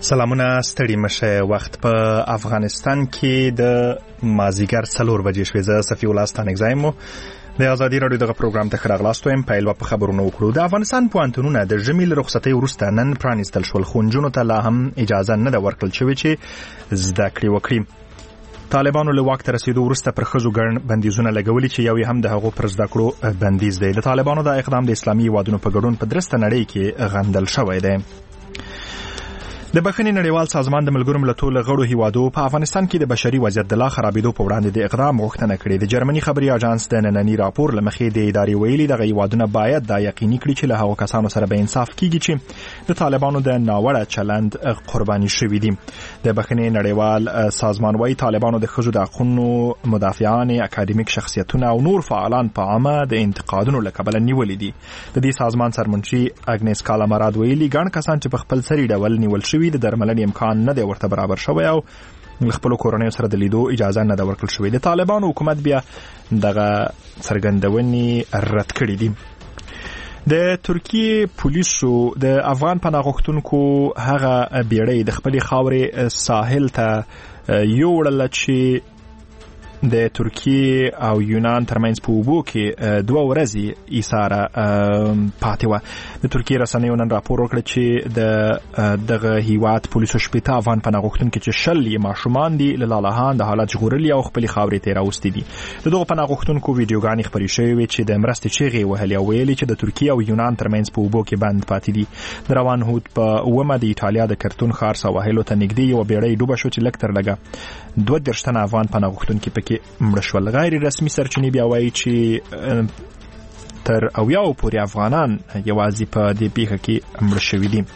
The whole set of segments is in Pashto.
سلامونه ستړي مشه. وخت په افغانستان کې د مازیګر 4 بجې شوې. زه صفی الله ستانګزایم د ازادي رادیو دغه پروګرام ته خراغلاستو ایم پیل په خبرونو وکړو. د افغانستان پوهنتونونه د ژمي رخصتۍ وروسته نن پرانیستل شول، خو نجونو ته لا هم اجازه نه ده ورکړل شوې چې زده کړې وکړي. طالبانو له واک ته رسیدو وروسته پر ښځو ګڼ بندیزونه لګولي چې یو یې هم د هغو پر زده کړو بندیز دی. د طالبانو دا اقدام د اسلامي هیوادونو په ګډون په درسته نړۍ کې غندل شوی دی. د بخښنې نړیوال سازمان د ملګرو ملتونو غړو هیوادو په افغانستان کې د بشري وضعیت د لا خرابېدو په وړاندې د اقدام غوښتنه کړې. د جرمني خبري اژانس د نننی راپور له مخې د ادارې ویلي دغه هیوادونه باید دا یقیني کړي چې له هغو کسانو سره به انصاف کیږي چې د طالبانو د ناوړه چلند قرباني شوي دي. د بخښنې نړیوال سازمان وايي طالبانو د ښځو د حقوقو مدافعان، اکاډمیک شخصیتونه او نور فعالان په عامه د انتقادونو له کبله نیولي دي. د دې سازمان سرمنشي اګنیس کالامراد ویلي ګڼ کسان چې په خپل سري ډول نیول شوي د درملنې امکان نه دی ورته برابر شوی او خپل کورنۍ سره د لیدو اجازه نه ده ورکړل شوې. د طالبانو حکومت بیا دغه څرګندونې رد کړې دي. د ترکیه پولیسو د افغان پناه غوښتونکو هغه بیړۍ د خپل خاورې ساحل ته یوړل چې د ترکیه او یونان ترمنځ په اوبو کې 2 ورځې ایثاره پاتې وه. د ترکیه رسنیو نن راپور وکړ چې دغه هیواد پولیسو 80 افغان پناه غوښتونکي چې 20 یې ماشومان دي له لالهان د حالت ژغورلي او خپل خاورې ته راوستي دي. د دغه پناه غوښتونکو ویډیوګانې خپرې شوې وې چې د مرستې چیغې وهلې او ویلي چې د ترکیه او یونان ترمنځ په اوبو کې بند پاتې دي. د روان هوت په 9 د ایټالیا د کرتون ښار سواحلو ته نږدې یو بیړۍ ډوبه شو چې لږ تر لږه 32 تنه افغان پناه غوښتونکي پکې مړه شول. غیر رسمي سرچینې بیا وایي چې تر 80 پورې افغانان یوازې په دې پیښه کې مړه شوي دي.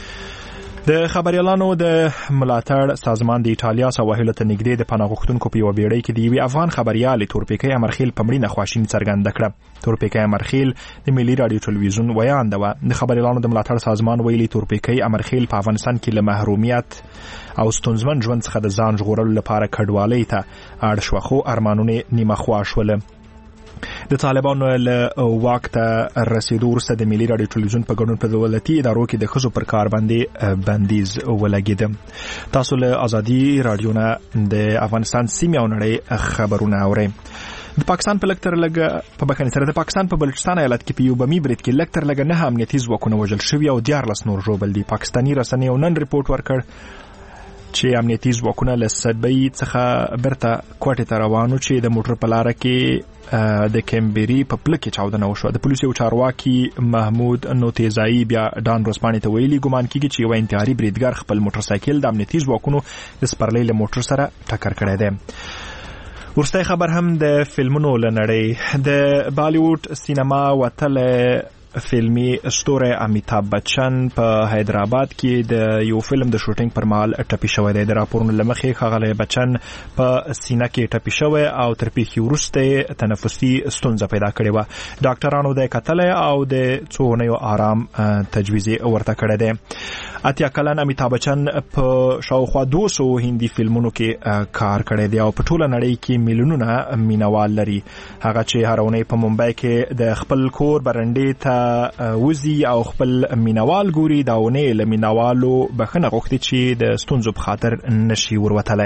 د خبريالانو د ملاتړ سازمان د ایټالیا سواحلو ته نږدې د پناه غوښتونکو په یو بیړۍ کې د یوې افغان خبريال تورپیکۍ امرخیل په مړینه خواشیني څرګنده کړه. تورپیکۍ امرخیل د ملي رادیو ټلویزیون ویانده وه. د خبريالانو د ملاتړ سازمان ویلي تورپیکۍ امرخیل په افغانستان کې له محرومیت او ستونزمن ژوند څخه د ځان ژغورلو لپاره کډوالۍ ته اړ شوه، خو ارمانونه نیمه خوا شول. د طالبانو له واک ته رسیدو وروسته د ملي رادیو ټلویزیون په ګډون په دولتي ادارو کې د ښځو پر کار باندې بندیز ولګېد. تاسو له ازادي رادیو نه د افغانستان سیمې او نړۍ خبرونه اورئ. د پاکستان په لکتر لګه په بخښنې سره د پاکستان په بلوچستان ایالت کې په یو بمي برید کې لکتر لګه 9 امنیتي ځواکونه وژل شوي او 14 نور ژوبل دي. پاکستاني رسنیو نن ریپورت ورکړ چې امنیتي ځواکونه له سبۍ څخه برته کوټې ته روانو چې د موټر په لاره کې د کیمبری په پله کې چاودنه وشوه. د پولیسو یو چارواکي محمود نوتیزایی بیا ډان ورځپاڼې ته ویلي ګمان کېږي چې یو انتحاري بریدګر خپل موټر سایکل د امنیتي ځواکونو د سپرلۍ له موټر سره ټکر کړی دی. وروستی خبر هم د فلمونو له نړۍ. د بالیوډ سینما وتلی فلمي ستوری امیتاب بچن په حیدرآباد کې د یو فلم د شوټینګ پر مهال ټپي شوی دی. د راپورونو له مخې ښاغلی بچن په سینه کې ټپي شوی او تر پیښې وروسته تنفسي ستونزه پیدا کړې وه. ډاکټرانو د کتلی او د څو اونیو آرام تجویز ورته کړی دی. 80 کلن امیتاب بچن په شاوخوا 200 هندي فلمونو کې کار کړی دی او په ټوله نړۍ کې میلیونونه مینوال لري. هغه چې هر اونۍ په ممبئی کې د خپل کور برنډې ته وزي او خپل مینوال ګوري. دا اونۍ له مینوالو بخښنه غوښتي چې د ستونزو په خاطر نشي وروتلی.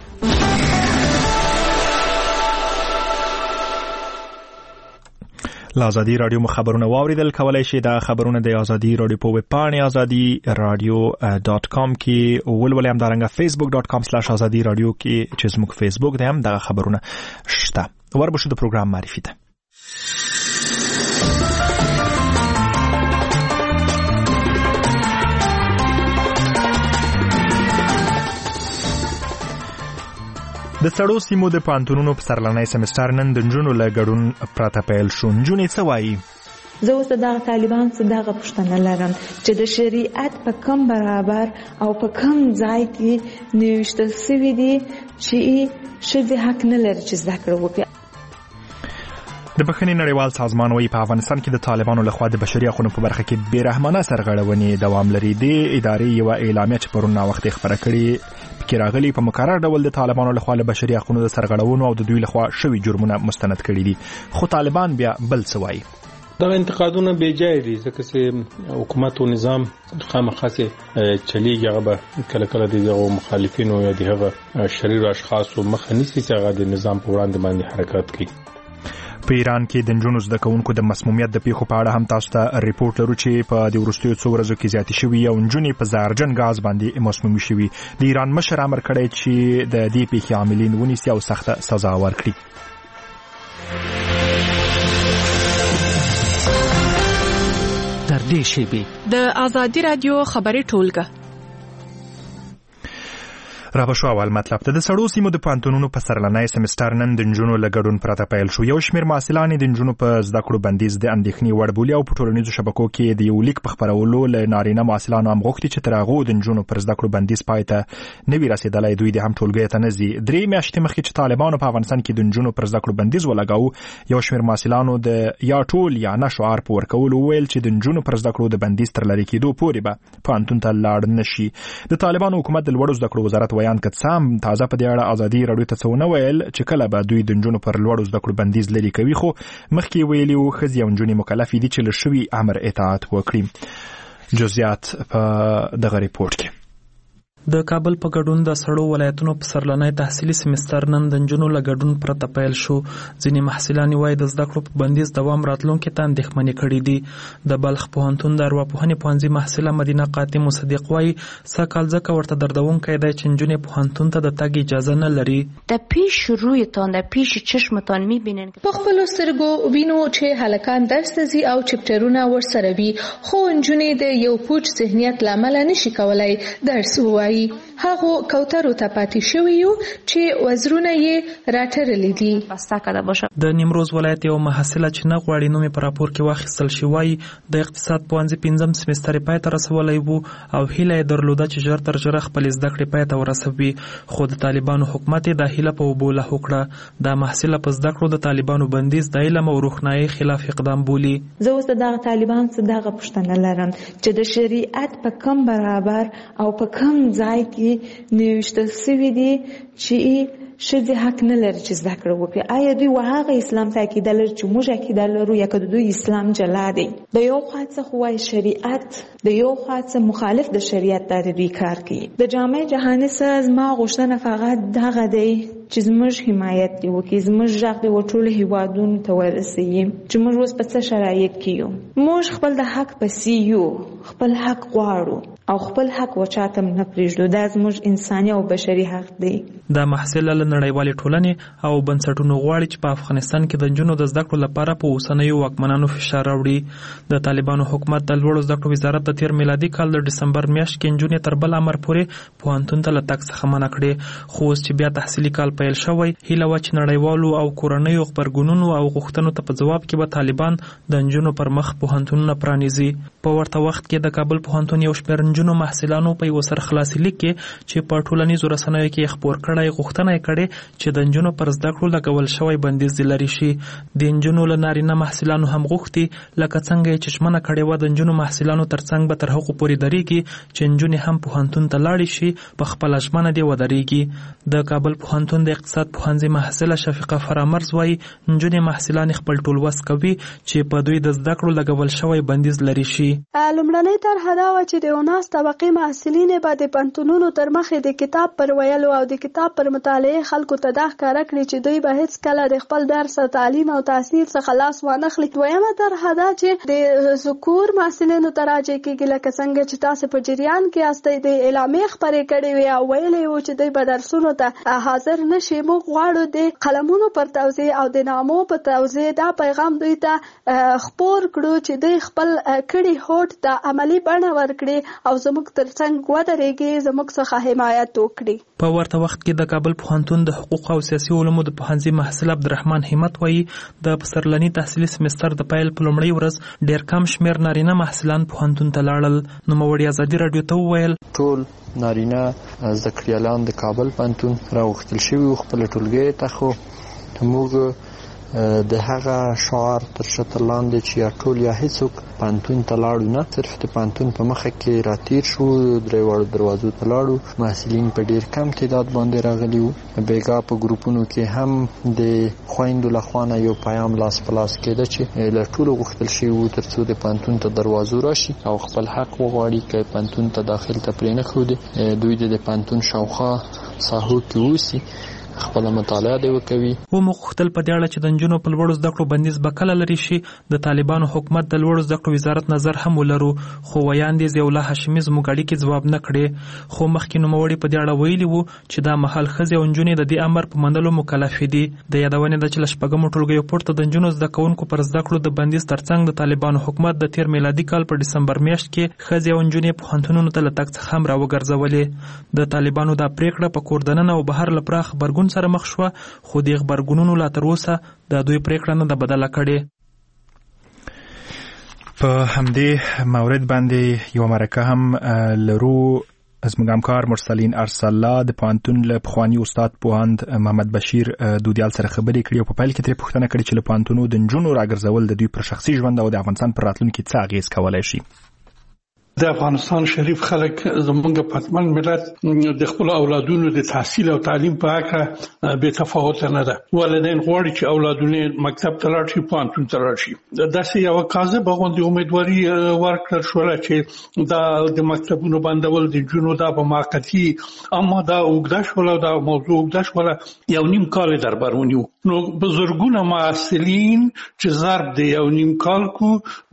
ازادي رادیو خبرونه واوریدل. کولای شئ دا خبرونه د ازادي رادیو په ویب پاڼې azadi.radio.com کې ولولئ، هم دارنګه facebook.com/azadi radio کې چې زموږ فیسبوک دی هم دا خبرونه شته. وربشو د پروګرام معرفي ته. د سړو سیمو د پوهنتونونو په سرلنی سمستر نن د نجونو له ګډون پرته پیل شو. نجونې څه وایي؟ زه اوس دغه طالبان څه دغه پوښتنه لرم چې د شریعت په کم برابر او په کم ځای کې نوشتل شوي دي چې ښځې حق نه لري چې زده کړه وکړي. د بخښنې نړیوال سازمان وايي په افغانستان کې د طالبانو لخوا د بشري حقوقو په برخه کې بیرحمانه سرغړونې دوام لري. د ادارې یو اعلامیه چې پرون وخت خبره کړې کې راغلي په مقرر ډول د طالبانو لخوا له بشري حقوقو د سرغړونو او د دوی لخوا شوي جرمونه مستند کړي دي. خو طالبان بیا بل څه وایي. دا انتقادونه بې ځای دي ځکه چې حکومت او نظام خامخا چلیږي هغه به کله کله د مخالفینو یا د هغه شریر اشخاصو مخه نیسي چې هغه د نظام په وړاندې باندې حرکت کوي. په ایران کې د نجونو زده کوونکو د مسمومیت د پیښو په اړه هم تاسو ته ریپورت لرو چې په د وروستیو څو ورځو کې زیاتې شوي او نجونې په زهرجن غاز باندې مسمومې شوي. د ایران مشر امر کړی چې د دې پیښې عاملین ونیسي او سخته سزا ورکړي. تر دې شیبې د آزادي رادیو خبري ټولګه را به شو اول مطلب ته د سړو سیمو د پوهنتونونو په سرلنی سمستر نن د نجونو له ګډون پرته پیل شو. یو شمېر محصلان د نجونو په زده کړو بندیز د اندېښنې وړ بولي او په ټولنیزو شبکو کې د یو لیک په خپرولو له نارینه محصلانو هم غوښتي چې تر هغو د نجونو پر زده کړو بندیز پای ته نه وي رسېدلی دوی د هم ټولګیو ته نه ځي. 3 میاشتې مخکې چې طالبانو په افغانستان کې د نجونو پر زده کړو بندیز ولګاوه، یو شمېر محصلانو د یا ټول یا نه شعار په ورکولو وویل چې د نجونو پر زده کړو د بندیز تر لرې کېدو پورې به پوهنتون ته لاړ نه شي. د طالبانو حکومت د لوړو زده کړو وزارت ویان کڅام تازه په دې اړه ازادي راډیو ته څه ونه ویل چې کله به دوی د نجونو پر لوړو زده کړو بندیز لرې کوي، خو مخکې ویلي وو ښځې او نجونې مکلفې دي چې له شوي امر اطاعت وکړي. جزئیات په دغه ریپورت کې. د کابل په ګډون د سړو ولایتونو په سرلنی تحصیلي سمستر نن د نجونو له ګډون پرته پیل شو. ځینې محصلان وایي د زده کړو په بندیز دوام راتلونکي ته اندېښمنې کړي دي. د بلخ پوهنتون د ارواپوهنې پوهنځي محصله مدینه قاتم صدیق وایي سږ ځکه ورته دردونکی دی چې نجونې پوهنتون ته د تګ اجازه نه لري. د پیش رویتان د پیش چشمتان میبینن په خپلو سترګو وینو چې هلکان درس ته ځي او چپټرونه ورسره وي، خو نجونې د یو پوچ ذهنیت له امله نشي کولی درس ووایي. هغه کوترو ته پاتې شوي یو چې وزرونه یې راټرلي دي. د نیمروز ولایت یو محصله چې نه غواړي نوم یې په راپور کې واخیستل شي وایي د اقتصاد پوهنځي 5م سمستر پای ته رسولی وو او هیله یې درلوده چې ژر تر ژره خپلې زده کړې پای ته ورسوي، خو د طالبانو حکومت یې دا هیله په اوبو لاهو کړه. دا محصله په زده کړو د طالبانو بندیز د علم او روښنایۍ خلاف اقدام بولي. زه اوس دغه طالبان څخه دغه پوښتنه لرم چې د شریعت په کم برابر او په کم ځای کې نوشته شوي دي چې ښځې حق نه لري چې زده کړه وکړي. آیا دوی هغه اسلام ته عقیده لري چې موږ عقیده لرو یا که دوی اسلام جلا دی؟ د یو خوا څخه وایي شریعت، د یو خوا څخه مخالف د شریعت د دوی کار کوي. د جامعه جهاني سره زما غوښتنه فقط دغه دی چې زموږ حمایت دی وکړي، زموږ غږ دی ټولو هیوادونو ته ورسوي چې موږ اوس په څه شرایط کې یو. موږ خپل د حق پسې یو، خپل حق غواړو او خپل حق وچاته نه پرېږدو. دا زموږ انساني او بشري حق دی. دا محصله له نړیوالې ټولنې او بنسټونو غواړي چې په افغانستان کې د نجونو د زده کړو لپاره په اوسنیو واکمنانو فشار راوړي. د طالبانو حکومت د لوړو زده کړو وزارت د تیر میلادي کال د ډسمبر میاشت کې نجونې تر بل امر پورې پوهنتون ته له تګ څخه منع کړې، خو اوس چې بیا تحصیلي کال پیل شوی هیله وه چې نړیوالو او کورنیو غبرګونونو او غوښتنو ته په ځواب کې به طالبان د نجونو پر مخ پوهنتونونه پرانیزي. په ورته وخت کې د کابل پوهنتون یو شمېر نجونو محصلانو په یو سرخلاصي لیک کې چې په ټولنیزو رسنیو کې خپور کړی غوښتنه یې کړې چې د نجونو پر زده کړو لګول شوی بندیز لرې شي. د نجونو له نارینه محصلانو هم غوښتي لکه څنګه یې چې ژمنه کړې وه د نجونو محصلانو ترڅنګ به تر هغو پورې درېږي چې نجونې هم پوهنتون ته لاړې شي، په خپله ژمنه دې ودرېږي. د کابل پوهنتون د اقتصاد پوهنځي محصله شفیقه فرامرز وایي نجونې محصلان خپل ټول وس کوي چې په دوی د زده کړو لګول شوی بندیز لرې شي. لومړنۍ طرحه دا وه چې د 19 طبقې محصلین به د پوهنتونونو تر مخې د کتاب پر ویلو او د کتاب پر مطالعې خلکو ته دا ښکاره کړي چې دوی به هیڅ کله د خپل درس او تعلیم او تحصیل څخه لاس وانخلي. دویمه طرحه دا چې د ذکور محصلینو ته راجع کېږي لکه څنګه چې تاسو په جریان کې یاستئ د اعلامیې خپرې کړې وې او ویلې وو چې دوی به درسونو ته حاضر نه شي. موږ غواړو د قلمونو پر توزیع او د نامو په توزیع دا پیغام دوی ته خپور کړو چې دوی خپل کړي هوډ ته عملي بڼه ورکړي او زموږ ترڅنګ ودرېږي، زموږ څخه حمایت وکړي. په ورته وخت کې د کابل پوهنتون د حقوق او سیاسي علومو د پوهنځي محصل عبدالرحمن همت وایي د پسرلني تحصیلي سمستر د پیل په لومړۍ ورځ ډېر کم شمېر نارینه محصلان پوهنتون ته لاړل. نوموړي ازادي راډیو ته وویل ټول نارینه زده کړیالان د کابل پوهنتون راوغوښتل شوي وو خپل ټولګیو ته، خو موږ د هغه شعار تر شتر لاندې چې یا ټول یا هیڅوک پانتون ته لاړو نه، صرف د پانتون په مخه کې راتیر شو، درې دروازو ته لاړو. محصلین په ډیر کم تعداد باندې راغلي وو. بیګا په ګروپونو کې هم د خویندو لخوا نه یو پیام لاس په لاس کېده چې له ټولو غوښتل شوي وو ترڅو د پانتون ته دروازو راشي او خپل حق وغواړي که پانتون ته داخل ته پرې نه ښودي، دوی د پانتون شاوخوا ساحو کې اوسي، خپل مطالعه دی وکوي. و مخختل په دې اړه چې د نجونو په لوړو زده کړو بندیز به کله لري شي، د طالبانو حکومت د لوړو زده کړو وزارت نظر هم ولرو، خو ویاندې ضیاءالله هاشمي زموږ اړیکې ځواب نه کړې. خو مخکې نوموړي په دې اړه ویلي وو چې دا مهال ښځې او نجونې د دې امر په منلو مکلفې دي. د یادونې ده چې له شپږمو ټولګیو پورته د نجونو زده کوونکو پر زده کړو د بندیز ترڅنګ د طالبانو حکومت د تیر میلادي کال په ډسمبر میاشت کې ښځې او نجونې پوهنتونونو ته له تګ څخه هم راوګرځولې. د طالبانو دا پریکړه په کور دننه او بهر له پراخ غبرګون سره مخ شوه، خو د غبرګونونو لا تر اوسه د دوی پریکړه نه ده بدله کړې. په همدې مورد باندې یو مرکه هم لرو. زموږ همکار مرسلین ارسلا د پوهنتون له پخواني استاد پوهاند محمد بشیر دودیال سره خبرې کړې او په پیل کې ترې پوښتنه کړې چې له پوهنتونو د نجونو راګرځول د دوی پر شخصي ژوند او د افغانستان پر راتلونکي څه اغېز کولی شي. د افغانستان شریف خلک زمونږ پاتمن ملت د خپل اولادونو د تحصیل او تعلیم په اړه بې تفاوته نه ده. والدین غواړي چې اولادونه مکتب ته لاړ شي، پوهنتون ته لاړ شي. داسې یو کاذبه غوندې امیدواري ورکړل شوله چې دا د مکتبونو بندول د نجونو دا به موقتي، اما دا اوږده شوله، دا موضوع اوږده شوله، یو نیم کال یې در بر ونیو. نو بزرګونه محصلین چې ضرب د یو نیم کال کو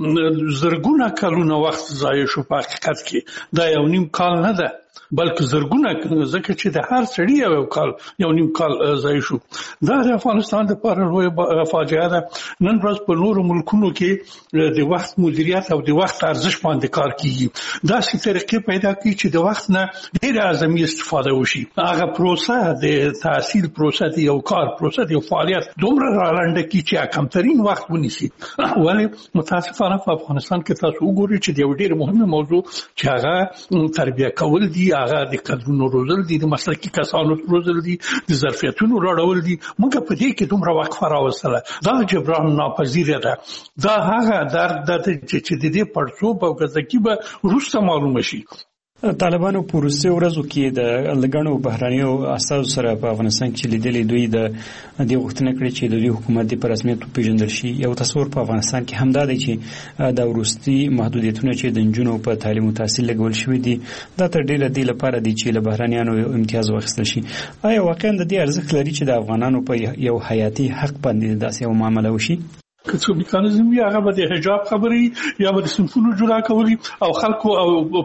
زرګونه کلونه وخت ضایع شو. په حقیقت کې دا یو نیم کال نه ده بلکې زرګونه، ځکه چې د هر سړي یو نیم کال ضایع شو. دا د افغانستان لپاره لویه فاجعه ده. نن ورځ په نورو ملکونو کې د وخت مدیریت او د وخت ارزښت باندې کار کیږي. داسې طریقې پیدا کړي چې د وخت نه ډېره اعظمي استفاده وشي. هغه پروسه د تحصیل پروسه د یو کار پروسه د یو فعالیت دومره رالنډه کړي چې کمترین وخت ونیسي. ولې متاسفانه په افغانستان کې تاسو وګورئ چې د یو ډېر مهمه موضوع چې هغه تربیه کول دي، هغه د قدرونو روزل دي، د مسلکي کسانو روزل دي، د ظرفیتونو راوړل دي. موږ په دې کې دومره وقفه راوستله، دا جبران ناپذیره ده. دا هغه درد ده چې د دې پړسوب او غذاکي به وروسته معلومه شي. طالبانو په وروستیو ورځو کې د لګڼو بهرانیو استازو سره په افغانستان کې لیدلې دوی د دې غوښتنه کړې چې د دوی حکومت د په رسمیت وپېژندل شي. یو تصور په افغانستان کې همدا دی چې د وروستي محدودیتونه چې د نجونو په تعلیم او تحصیل لګول شوي دي دا تر ډېره دې لپاره دي چې له بهرانیانو امتیاز واخیستل شي. آیا واقعا د دې ارزښت لري چې د افغانانو په یو حیاتي حق باندې داسې یو معامله وشي؟ که څه میکانیزم وي هغه به د حجاب خبرې یا به د صنفونو جدا کوي او خلکو او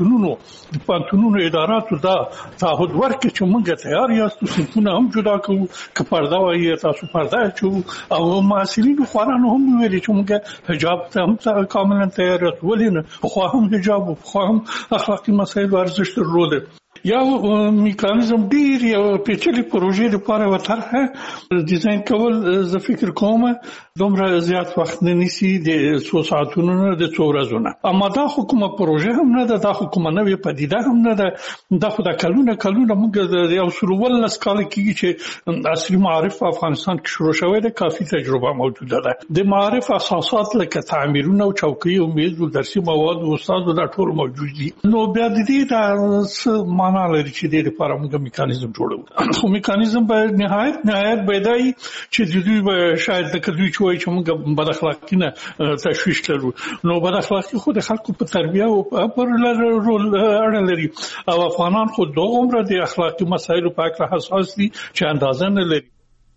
پانتونونو اداراتو دا تعهد ورکړي چې موږ تیار یاستو صنفونه هم جدا کوو، که پرده وایي تاسو پرده اچو. او محصلینو خوارانو هم ویلي چې موږ حجاب ته هم کاملا تیار یاستو. ولې نه؟ پخوا هم حجاب او پخوا هم اخلاقي مسایل ارزښت درلوده. یو میکانیزم ډیر یو پیچلې پروژې لپاره وطرحه ډیزاین کول زه فکر کوم دومره زیات وخت نه نیسي، د 100 ساعتونو نه د 100 ورځو. اما دا خو کومه پروژه هم نه ده، دا خو کومه نوې پدیده هم نه ده. دا خو د کلونه موږ د یو سلول کال کېږي چې عصري معارف په افغانستان کې شروع شوی ده. کافي تجربه موجوده ده. د معارف اساسات لکه تعمیرونه او چوکۍ او میز او درسي مواد او استادو دا ټول موجود دي. نو بیا د دې د معنا لري چې د لپاره موږ میکانیزم جوړو. خو میکانیزم به نهایت پیدای چې د دوی به شاید د کدوې چوي چې موږ بد اخلاقی نه تشویش لرو. نو بد اخلاقی خو د خلکو په تربیه او پر رول اړه لري. او افغانان خو دوه عمره د اخلاقی مسایلو په اړه حساس دي چې اندازه نه لري.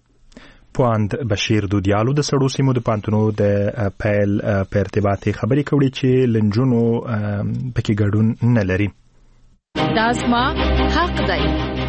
پوهاند بشیر دودیالو د سړو سیمو د پانتونو د پیل په ارتباط خبرې کوي چې لنجونو پکې ګډون نه لري. دا زما حق دی.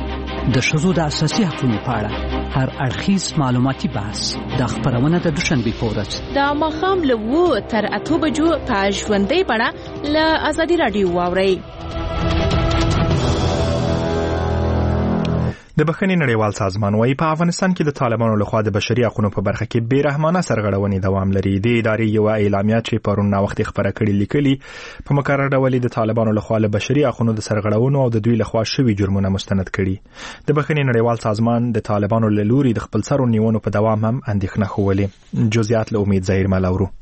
د ښځو د اساسي حقوقو په اړه هر اړخیز معلوماتي بحث د خبرونه د دوشنبې په ورځ د ماښام له 7 تر 8 بجو په ژوندۍ بڼه له ازادي رادیو واورئ. د بخښنې نړیوال سازمان وايي په افغانستان کې د طالبانو لخوا د بشري حقوقو په برخه کې بیرحمانه سرغړونې دوام لري. د ادارې یو اعلامیه چې پرون وخت خبره کړې لیکلي په مکرر ډول د طالبانو لخوا له بشري حقوقو د سرغړونو او د دوی لخوا شوي جرمونه مستند کړي. د بخښنې نړیوال سازمان د طالبانو له لوري د خپل سرو نیونو په دوام هم اندېښنه ښولې. جزئیات له امید ظاهر ملاورو.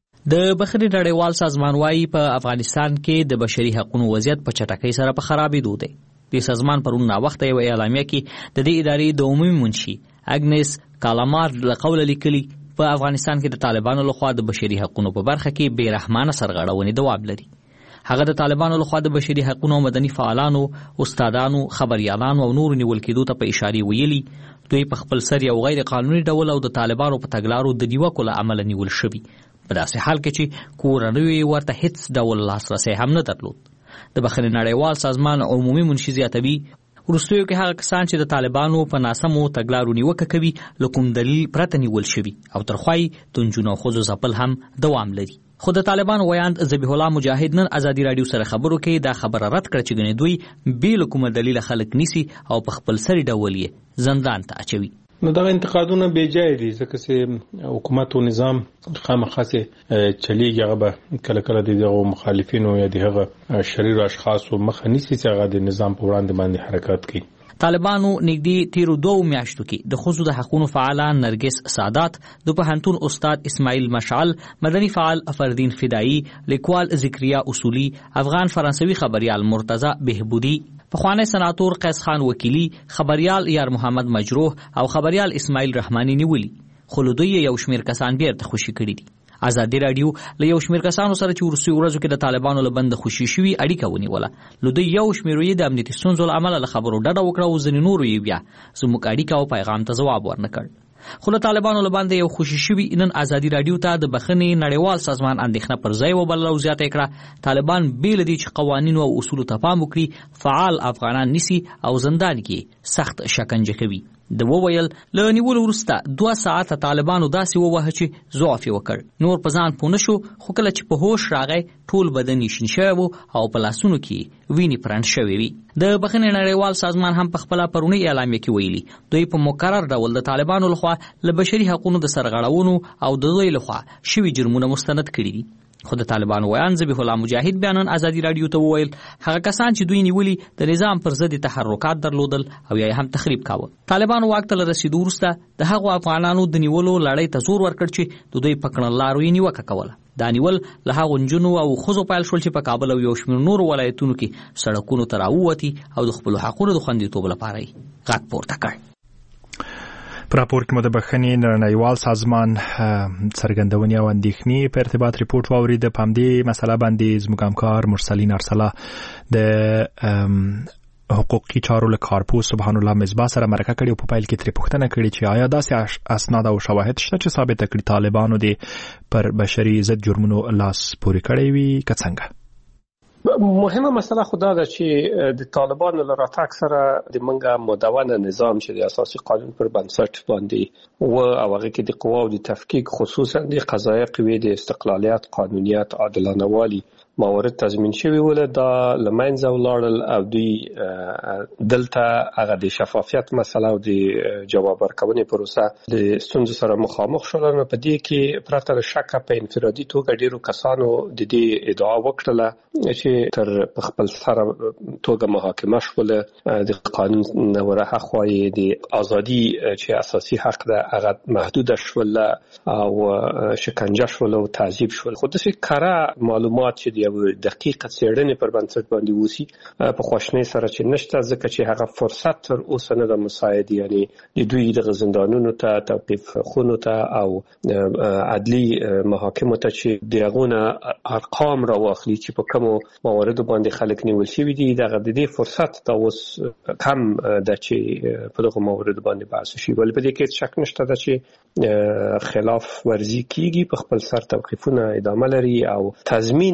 د بخښنې نړیوال سازمان وايي په افغانستان کې د بشري حقوقو وضعیت په چټکۍ سره په خرابېدو دی. د سازمان پرون وخت یو اعلامیه کې د دې ادارې د عمومي منشي اګنس کالامار له قوله لیکلي په افغانستان کې د طالبانو لخوا د بشري حقوقو په برخه کې بیرحمانه سرغړونې دوام لري. هغه د طالبانو لخوا د بشري حقوقو او مدني فعالانو، استادانو، خبريالانو او نور نیول کېدو ته په اشاره ویلي دوی په خپل سر یو غیر قانوني ډول او د طالبانو په تګلارو د نیوکو له امله نیول شوي، په داسې حال کې چې کورنۍ ورته هیڅ ډول لاسرسی هم نه درلود. د بخښنې نړیوال سازمان عمومي منشي زیاتوي وروستیو کې هغه کسان چې د طالبانو په ناسمو تګلارو نیوکه کوي له کوم دلیل پرته نیول شوي او ترخوایي د نجونو او ښځو ځپل هم دوام لري. خو د طالبانو ویاند ذبیح الله مجاهد نن ازادي راډیو سره خبرو کې دا خبره رد کړه چې ګنې دوی بې له کومه دلیله خلک نیسي او په خپل سري ډول یې زندان ته اچوي. نو دغه انتقادونه بې ځای دي ځکه چې حکومت او نظام خامخا چلیږي، هغه به کله کله د دغو مخالفینو یا د هغه شریر اشخاصو مخه نیسي چې هغه د نظام په وړاندې باندې حرکت کوي. طالبانو نږدې تیرو 2 میاشتو کې د ښځو د حقوقو فعاله نرګس سادات، د پوهنتون استاد اسماعیل مشعل، مدني فعال فردین فدایی، لیکوال ذکریا اصولی، افغان فرانسوي خبريال مرتضی بهبودی، پخوانی سناتور قیس خان وکیلی، خبريال یار محمد مجروح او خبريال اسماعیل رحمانی نیولی، خو له دوی یو شمیر کسان بیرته خوشي کړي دي. ازادي راډیو له یو شمیر کسانو سره چې ورسې ورځو کې د طالبانو له بند خوشي شوي اړیکه ونیوله. له دوی یو شمیر یې د امنیتي ستونزو له امله له خبرو ډډه وکړه او ځینې نورو یې بیا زموږ اړیکه او پیغام ته ځواب ورنه کړ. خو له طالبانو له باندې یو خوشي شوي نن ازادي راډیو ته د بخښنې نړیوال سازمان اندېښنه پر ځای وبلله او زیاته کړه طالبان بې له دې چې قوانینو او اصولو ته پام وکړي فعال افغانان نیسي او زندان کې سخت شکنجه کوي. د وویل له نیولو وروسته 2 ساعته طالبانو داسې ووهه چې ضعف یې وکړ. نور په ځان پوه نه شو، خو کله چې په هوش راغی ټول بدن یې شین شوی و او په لاسونو کې وینې پرند شوې وي. د بخښنې نړیوال سازمان هم په خپله پرونۍ اعلامیه کې ویلي دوی په مکرر ډول د طالبانو لخوا له بشري حقوقو د سرغړونو او د دوی لخوا شوي جرمونه مستند کړي دي. خو د طالبانو ویاند ذبیح الله مجاهد بیانن ازادي راډیو ته وویل هغه کسان چې دوی نیولي د نظام پر ضد تحرکات درلودل او یا هم تخریب کاوه. طالبانو واک ته رسیدو وروسته د هغو افغانانو د نیولو لړۍ ته زور ورکړ چې د دوی په کړنلارو یې نیوکه کوله. دا نیول له هغو نجونو او ښځو پیل شول چې په کابل او یو شمېر نورو ولایتونو کې سړکونو ته راووتي او د خپلو حقونو د خوندیتوب لپاره یې غږ پورته کړ. په راپور کې مو د بخښنې نړیوال سازمان څرګندونې او اندېښنې په ارتباط ریپورت واورید. په همدې مسله باندې زموږ همکار مرسلین ارسلا د حقوقي چارو له کارپوه سبحان الله مصباح سره مرکه کړې او په پیل کې ترې پوښتنه کړې چې آیا داسې اسناد او شواهد شته چې ثابته کړي طالبانو د پر بشري ضد جرمونو لاس پورې کړی وي که څنګه؟ مهمه مسله خدا ده چې د طالبانو له راتګ سره د منګه مدونه نظام چې د اساسي قانون پر بنسټ باندې او هغه کې د قواو د تفکیک خصوصا د قضایي قوې د استقلالیت، قانونیت، عادلانه والی موارد تضمین شوی ول دا لمنځه ولاړل او دوی دلته هغه د شفافیت مسله او د جواب ورکونې پروسه د ستونزو سره مخامخ شول. نو په دې کې پرته شک په انفرادي توګه ډیرو کسانو د دې ادعا وکړه چې تر خپل سره توګه محاکمه شول. د قانون ورهه خوای د ازادي چې اساسي حق ده هغه محدود شول او شکنجه شول او تعذيب شول. خو د څه معلومات چې یو دقیقه څېړنې پر بنسټ باندې وسی په خوشنۍ سره چې نشته ځکه چې هغه فرصت تر اوسه نه د مساعد یعنی د دوی د زندانونو ته توقيف خونو ته او عدلي محاکمو ته چې دغه ارقام را واخلي چې په کومو موارد باندې خلک نیول شوي دي دغه د دې فرصت دا اوس کم د چې په دغه موارد باندې بحث شي. ول په دې کې شک نشته د چې خلاف ورزي کیږي په خپل سر توقيفونه ادامه لري او تضمین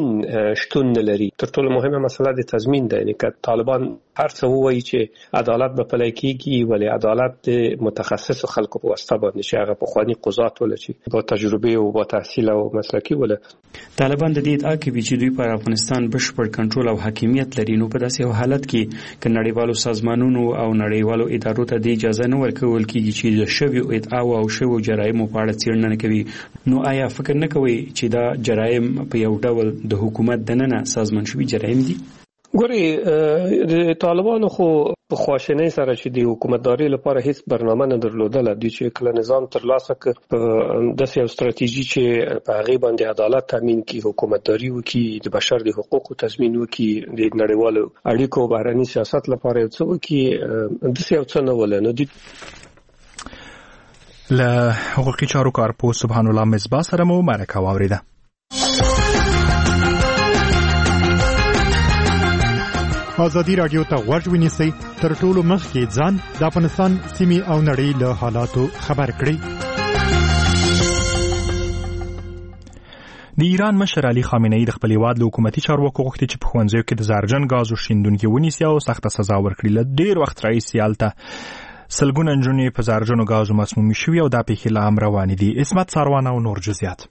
شتون نه لري. تر ټولو مهمه مسله د تضمین ده، یعنی که طالبان هر څه وایي چې عدالت به پلی کیږي، ولی عدالت د متخصص خلکو په واسطه باندې چې هغه پخوانی قضات ول چې با تجربه او با تحصیل او مسلکی ول. طالبان د دې ادعا کوي چې دوی پر افغانستان بشپړ کنټرول او حاکمیت لري، نو په داسې حالت کې ک نړیوالو سازمانونو او نړیوالو ادارو ته د اجازه نه ورکول کیږي چې د شویو ادعا او شویو جرایمو په اړه څېړنه کوي، نو آیا فکر نه کوي چې دا جرایم په یو ډول د حکومت دننه سازمان شوي جرایم دي؟ ګوري د طالبانو خو په خواشنۍ سره چې د حکومتداري لپاره هیڅ برنامه نه درلودله، دوی چې کله نظام ترلاسه کړ په داسې یو ستراتیژي چې په هغې باندې عدالت تامین کړي، حکومتداري وکړي، د بشر د حقوقو تضمین وکړي، د نړیوالو اړیکو او بهرني سیاست لپاره یو څه وکړي، داسې یو څه نه ول. نو دوی له حقوقي چارو کارپوه سبحان الله مصباح سره مو مرکه واوریده. ازادي رادیو ته غوږ ونیسئ، تر ټولو مخکې ځان د افغانستان سیمې او نړۍ له حالاتو خبر کړئ. د ایران مشر علي خامنه‌ای د خپل هیواد له حکومتي چارواکو غوښتي چې په ښوونځیو کې د زهرجن ګازو شیندونکي ونیسي او سخته سزا ورکړي. له ډېر وخت راهیسې هلته سلګونه نجونې په زهرجنو ګازو مسمومې شوي او دا پیښې لا هم روانې دي. عصمت ساروان او نور جزئیات.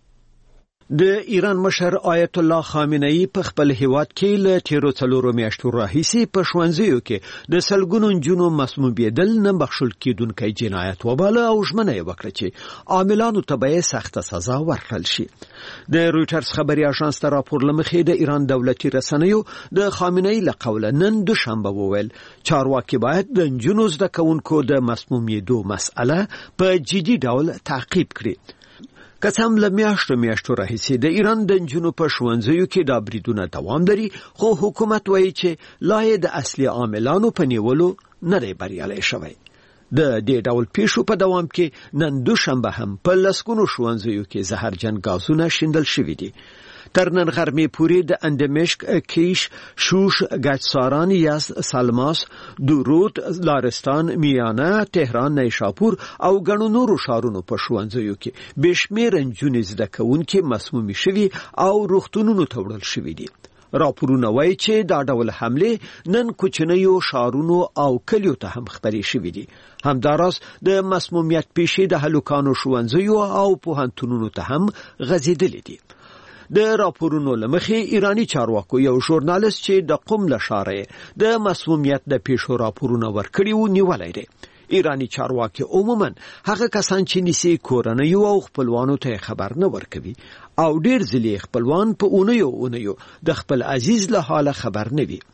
د ایران مشر آیت الله خامنه‌ای په خپل هیواد کې له تیرو څلورو میاشتو راهیسې په ښوونځیو کې د سلګونو نجونو مسمومیدل نه بخښل کېدونکی جنایت وباله او ژمنه یې وکړه چې عاملانو ته به سخته سزا ورکړل شي. د رویټرز خبري اژانس ته راپور لمخې د ایران دولتي رسنیو د خامنه‌ای له قوله نن دوشنبه وویل چارواکي باید د نجونو زده کوونکو د مسمومیدو مسأله په جدي ډول تعقیب کړي. قسم له میاشتو راهیسې د ایران د نجونو په ښوونځیو کې دا بریدونه دوام لري، خو حکومت وایي چې لا یې د اصلي عاملانو په نیولو نه دی بریالی شوی. د دې ډول پیښو په دوام کې نن دوشنبه هم په لسګونو ښوونځیو کې زهرجن ګازونه شیندل شوي دي. تر نن غرمې پورې د اندمشق، کیش، شوش، گچساران، یزد، سلماس، دورود، لارستان، میانه، تهران، نیشاپور او ګڼو نورو ښارونو په ښوونځیو کې بېشمېره نجونې زده کوونکې مسمومې شوي او روغتونونو ته وړل شوي دي. راپورونه وایي چې دا ډول حملې نن کوچنیو ښارونو او کلیو ته هم خپرې شوي دي. همداراز د مسمومیت پیښې د هلکانو ښوونځیو او پوهنتونونو ته هم غځېدلې دي. د راپورونو لمخې ایرانی چارواکو یو ژورنالیست چې د قم له ښاره د مسمومیت د پیښو راپورونه ورکړي وو نیولی دی. ایرانی چارواکي عموما هغه کسان چې نیسي کورنیو او خپلوانو ته خبر نه ورکوي او ډیر ځلې خپلوان په اونیو د خپل عزیز له حاله خبر نه وي.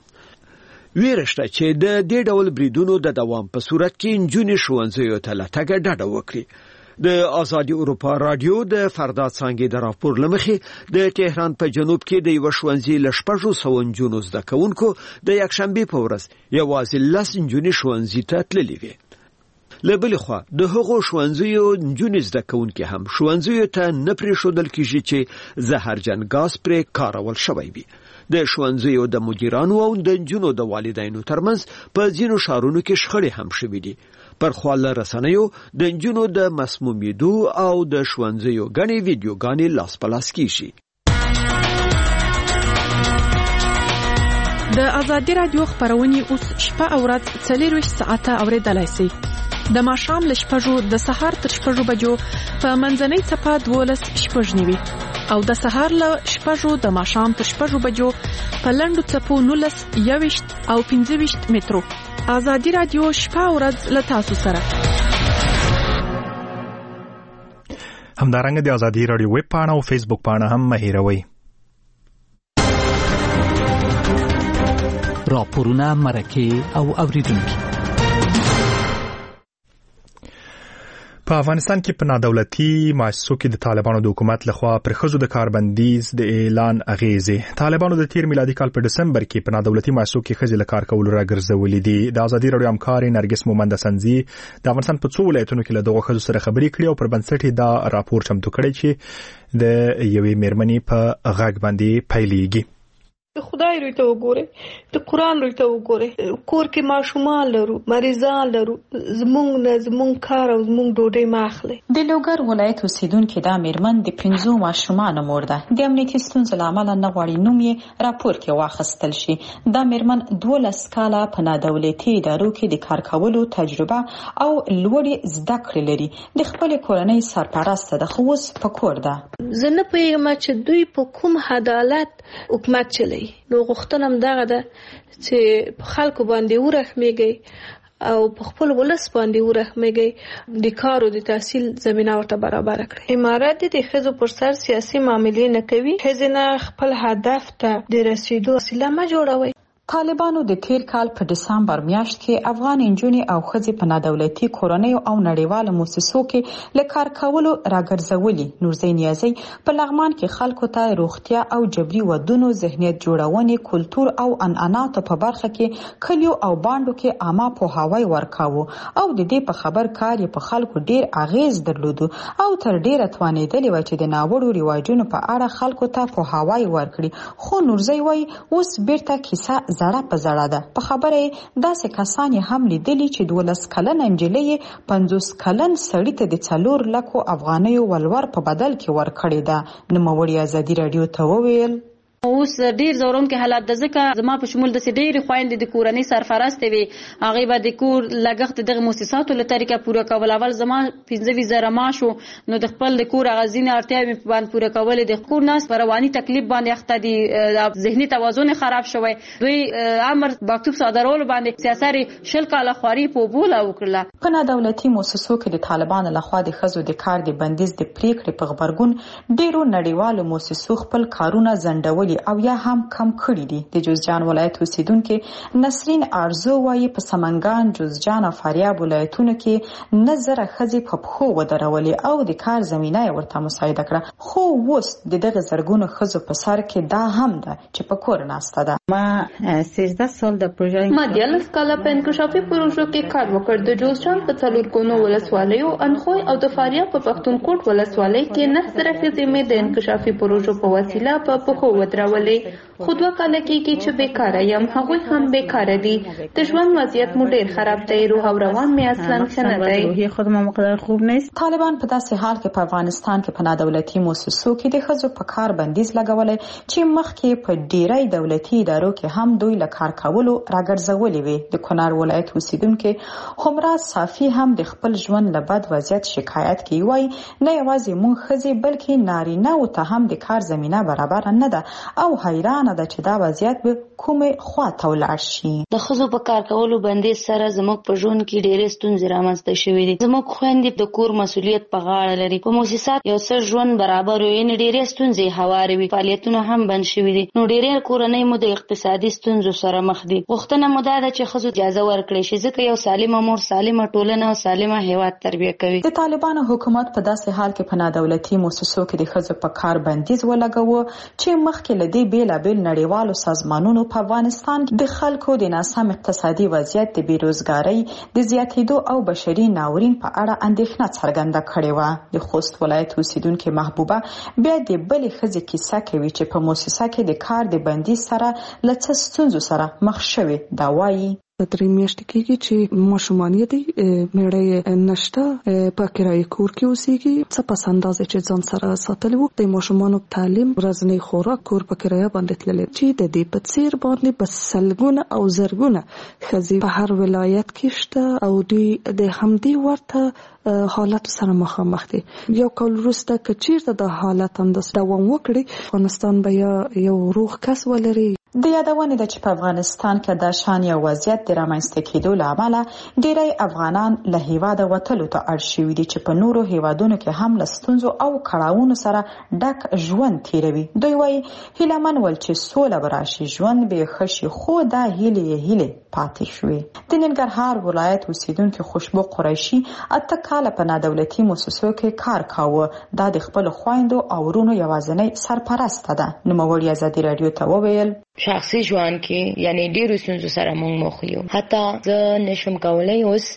ویرشته چې د دې ډول بریدونو د دوام په صورت کې نجونې ښوونځیو ته له تګه ډډه وکړي. د آزادي اروپا رادیو د فردا څانګې د راپور لمخې د تهران په جنوب کې د یو ښوونځي له 600 نجونو زده کوونکو د یکشنبه په ورځ یوازې 10 نجونې ښوونځي ته تللې وې. له بلې خوا د هغو ښوونځیو نجونې زده کوونکي هم ښوونځیو ته نه پرېښودل کېږي چې زهرجن ګاز پرې کارول شوی وي. د ښوونځیو د مدیرانو او د نجونو د والدینو ترمنځ په ځینو ښارونو کې شخړې هم شوې دي. پر خواله رسنیو د نجونو د مسمومیدو او د ښوونځیو غني ویډیوګانې لاس په لاس کیږي. د آزادي رادیو خبرونه اوس شپه او ورځ 24 ساعته اوریدلای شئ. د ماښام له 6 د سهار تر 6 بجو په منځنۍ صفه 12:09 او د سهار له 6 د ماښام تر 6 بجو په لنډو صفو 19 21 او 25 مترو. آزادي رادیو شپه او ورځ له تاسو سره. همدارنګه د آزادي رادیو ویب پاڼه او فیسبوک پاڼه هم مه هېروئ. راپورونه، مرکې او اوریدونکي. په افغانستان کې په نادولتي مؤسسو کې د طالبانو د حکومت لخوا پر ښځو د کاربندیز د اعلان اغیزې. طالبانو د تیر میلادي کال په دسمبر کې په نادولتي مؤسسو کې ښځې له کار کولو راګرځولې دي. د آزادي رادیو همکار نرګس مومند سنځي د افغانستان په څو ولایتونو کې له دغو ښځو سره خبرې کړې او پر بنسټ دا راپور چمتو کړی چې د یوې میرمنې په غږ باندې پیلېږي. د خدای روی ته وګورئ، د قرآن روی ته وګورئ. کور کې ماشومان لرو، مریضان لرو، زمونږ کار او زمونږ ډوډۍ ما اخلي. د لوګر ولایت اوسیدونکې دا میرمن د 5 ماشومانو مور ده. د امنیتي ستونزو له امله نه غواړي نوم یې راپور کې واخیستل شي. دا میرمن 12 کاله په نادولتي ادارو کې د کار کولو تجربه او لوړې زده کړې لري. د خپلې کورنۍ سرپرسته ده، خو اوس په کور ده. زه نه پوهیږم چې دوی په کوم عدالت حکومت چلی. نو غوښتنه هم دغه ده چې په خلکو باندې ورحمېږي او په خپل ولس باندې ورحمېږي، د کار او د تحصیل زمینه ورته برابر کړي. امارات د ښځو پر سر سیاسي معاملې نه کوي. ښځې نه خپل هدف ته د رسیدو وسیله مه جوړوي. طالبانو د تیر کال په دسمبر میاشت کې افغان انجونې او ښځې په نادولتي کورنیو او نړیوالو مؤسسو کې له کار کولو راګرځولي. نورزی نیازی په لغمان کې خلکو ته روغتیا او جبري ودونو، ذهنیت جوړونې، کلتور او عنعناتو په برخه کې کلیو او بانډو کې عامه پوهاوی ورکاوه او د دې په خبر کار یې په خلکو ډیر اغیز درلودو او تر ډیره توانېدلی و چې د ناوړو رواجونو په اړه خلکو ته پوهاوی ورکړي. خو نورزی وایي اوس بیرته کیسه زړه په زړه ده. په خبره داسې کسان هم لیدلي چې 12 کلن انجلۍ 50 کلن سړي ته د 4 لکو افغانیو ولور په بدل کې ورکړې ده. نوموړي ازادي رادیو ته وویل اوس ډیر زورونکي حالات د ځکه زما په شمول د ډیر خويندې د کورنۍ سرپرست وي، هغه به د کور لګښت دغه مؤسساتو له طریقه پوره کول. اول زما 15,000 معاش نو د خپل د کور غزینه اړتیاوې په باندې پوره کول د کور ناس رواني تکلیف باندې اخته دي، ذهني توازن خراب شوی. دوی امر مکتوب صادرولو باندې سیاسي شل کاله خواري په بوله وکړه. په نادولتي مؤسسو کې د طالبانو لخوا د ښځو د کار د بندیز د پریکړې په غبرګون ډیرو نړیوالو مؤسسو خپل کارونه ځنډول او یا هم کم کړی دي. د جوزجان ولایت اوسیدونکو نسرین ارزو وايي په سمنګان، جوزجان او فاریاب ولایتونو کې نظر ښځې په پخو ودرولې او د کار زمینه ورته مساعده کړه. خو اوس د دغه زرګونو ښځو په سر کې دا هم ده چې په کور ناسته ده. ما 13 سال د پروژې ما 13 کاله په انکشافي پروژو کې کار وکړ. د جوزجان په څلورکونو ولسوالیو، انخوی او د فاریاب په پښتونخوا ولسوالۍ کې 9 ښځې مې د انکشافي پروژو په وسیله په پخو ودرولې. خو 2 کاله کېږي چې بیکاره یم، هغوی هم بیکاره دي. د ژوند وضعیت مو ډیر خراب دی، روح او روان مې اصلا ښه نه دی. خود ما مقدار خوب نیست. طالبان په داسې حال کې په افغانستان کې په نادولتي مؤسسو کې د ښځو په کار بندیز لګولې چې مخکې په ډیری دولتي ادارو کې هم دوی له کار کولو راګرځولې وي. د کونړ ولایت اوسیدونکو همرا صافي هم د خپل ژوند له بد وضعیت شکایت کوي. وایي نه یوازې مونږ ښځې بلکې نارینه او ته هم د کار زمینه برابر نه ده او حیرانه ده چې دا وضعیت به کومه خوا ته ولاړ شي. د ښځو په کار کولو بندیز سره زموږ په ژوند کې ډېرې ستونزې رامنځته شوې دي. زموږ خویندې د کور مسؤلیت په غاړه لري. په مؤسسات یو څه ژوند برابر وي، نه ډېرې ستونزې هوارې وي، فعالیتونه هم بند شوي دي. نو ډېرې کورنۍ مو د اقتصادي ستونزو سره مخ دي. غوښتنه مو دا ده چې ښځو اجازه ورکړي شي، ځکه یو سالمه مور سالمه ټولنه او سالمه هیواد تربیه کوي. د طالبانو حکومت په داسې حال کې په نادولتي مؤسسو کې د ښځو په کار بندیز ولګاوه چې مخکې له دې بیلابیل نړیوالو سازمانونو په افغانستان کې د خلکو د ناسم اقتصادي وضعیت، د بیروزګارۍ د زیاتېدو او بشري ناورین په اړه اندېښنه څرګنده کړې وه. د خوست ولایت اوسیدونکې محبوبه بیا د بلې ښځې کیسه کوي چې په مؤسسه کې د کار د بندیز سره له څه ستونزو سره مخ شوې. دا وایي 3 میاشتې کېږي چې ماشومان یې دي، میړه نشته، په کرایه کور کې اوسېږي. څه پس اندازه چې ځان سره ساتلی وو، د ماشومانو تعلیم، ورځنی خوراک، کور په کرایه باندې تللی، چې د دې په څیر باندې په سلګونه او زرګونه ښځې په هر ولایت کې شته او دوی د همدې ورته حالت سره مخامخ دي. یو کال وروسته که چیرته د حالت انداز دوام وکړي، افغانستان به یو روغ کس ولري. د یادونې ده چې په افغانستان کې د شان یو وضعیت د رامنځته کېدو له امله ډېری افغانان له هیواده وتلو ته اړ شوي دي چې په نورو هیوادونو کې هم له ستونزو او کړاوونو سره ډک ژوند تیروي. دوی وایي هیلهمن ول چې سوله به راشي، ژوند به ښه شي، خو دا هیلې پاتې شوې. د ننګرهار ولایت اوسیدونکي خوشبو قریشي 8 کاله په نادولتي مؤسسو کې کار کاوه. دا د خپل خویندو او ورونو یوازینۍ سرپرسته ده. نوموړي ازادي رادیو ته وویل شخصي ژوند کې یعنی ډیرو ستونزو سره مونږ مخ یو. حتی زه نشم کولای اوس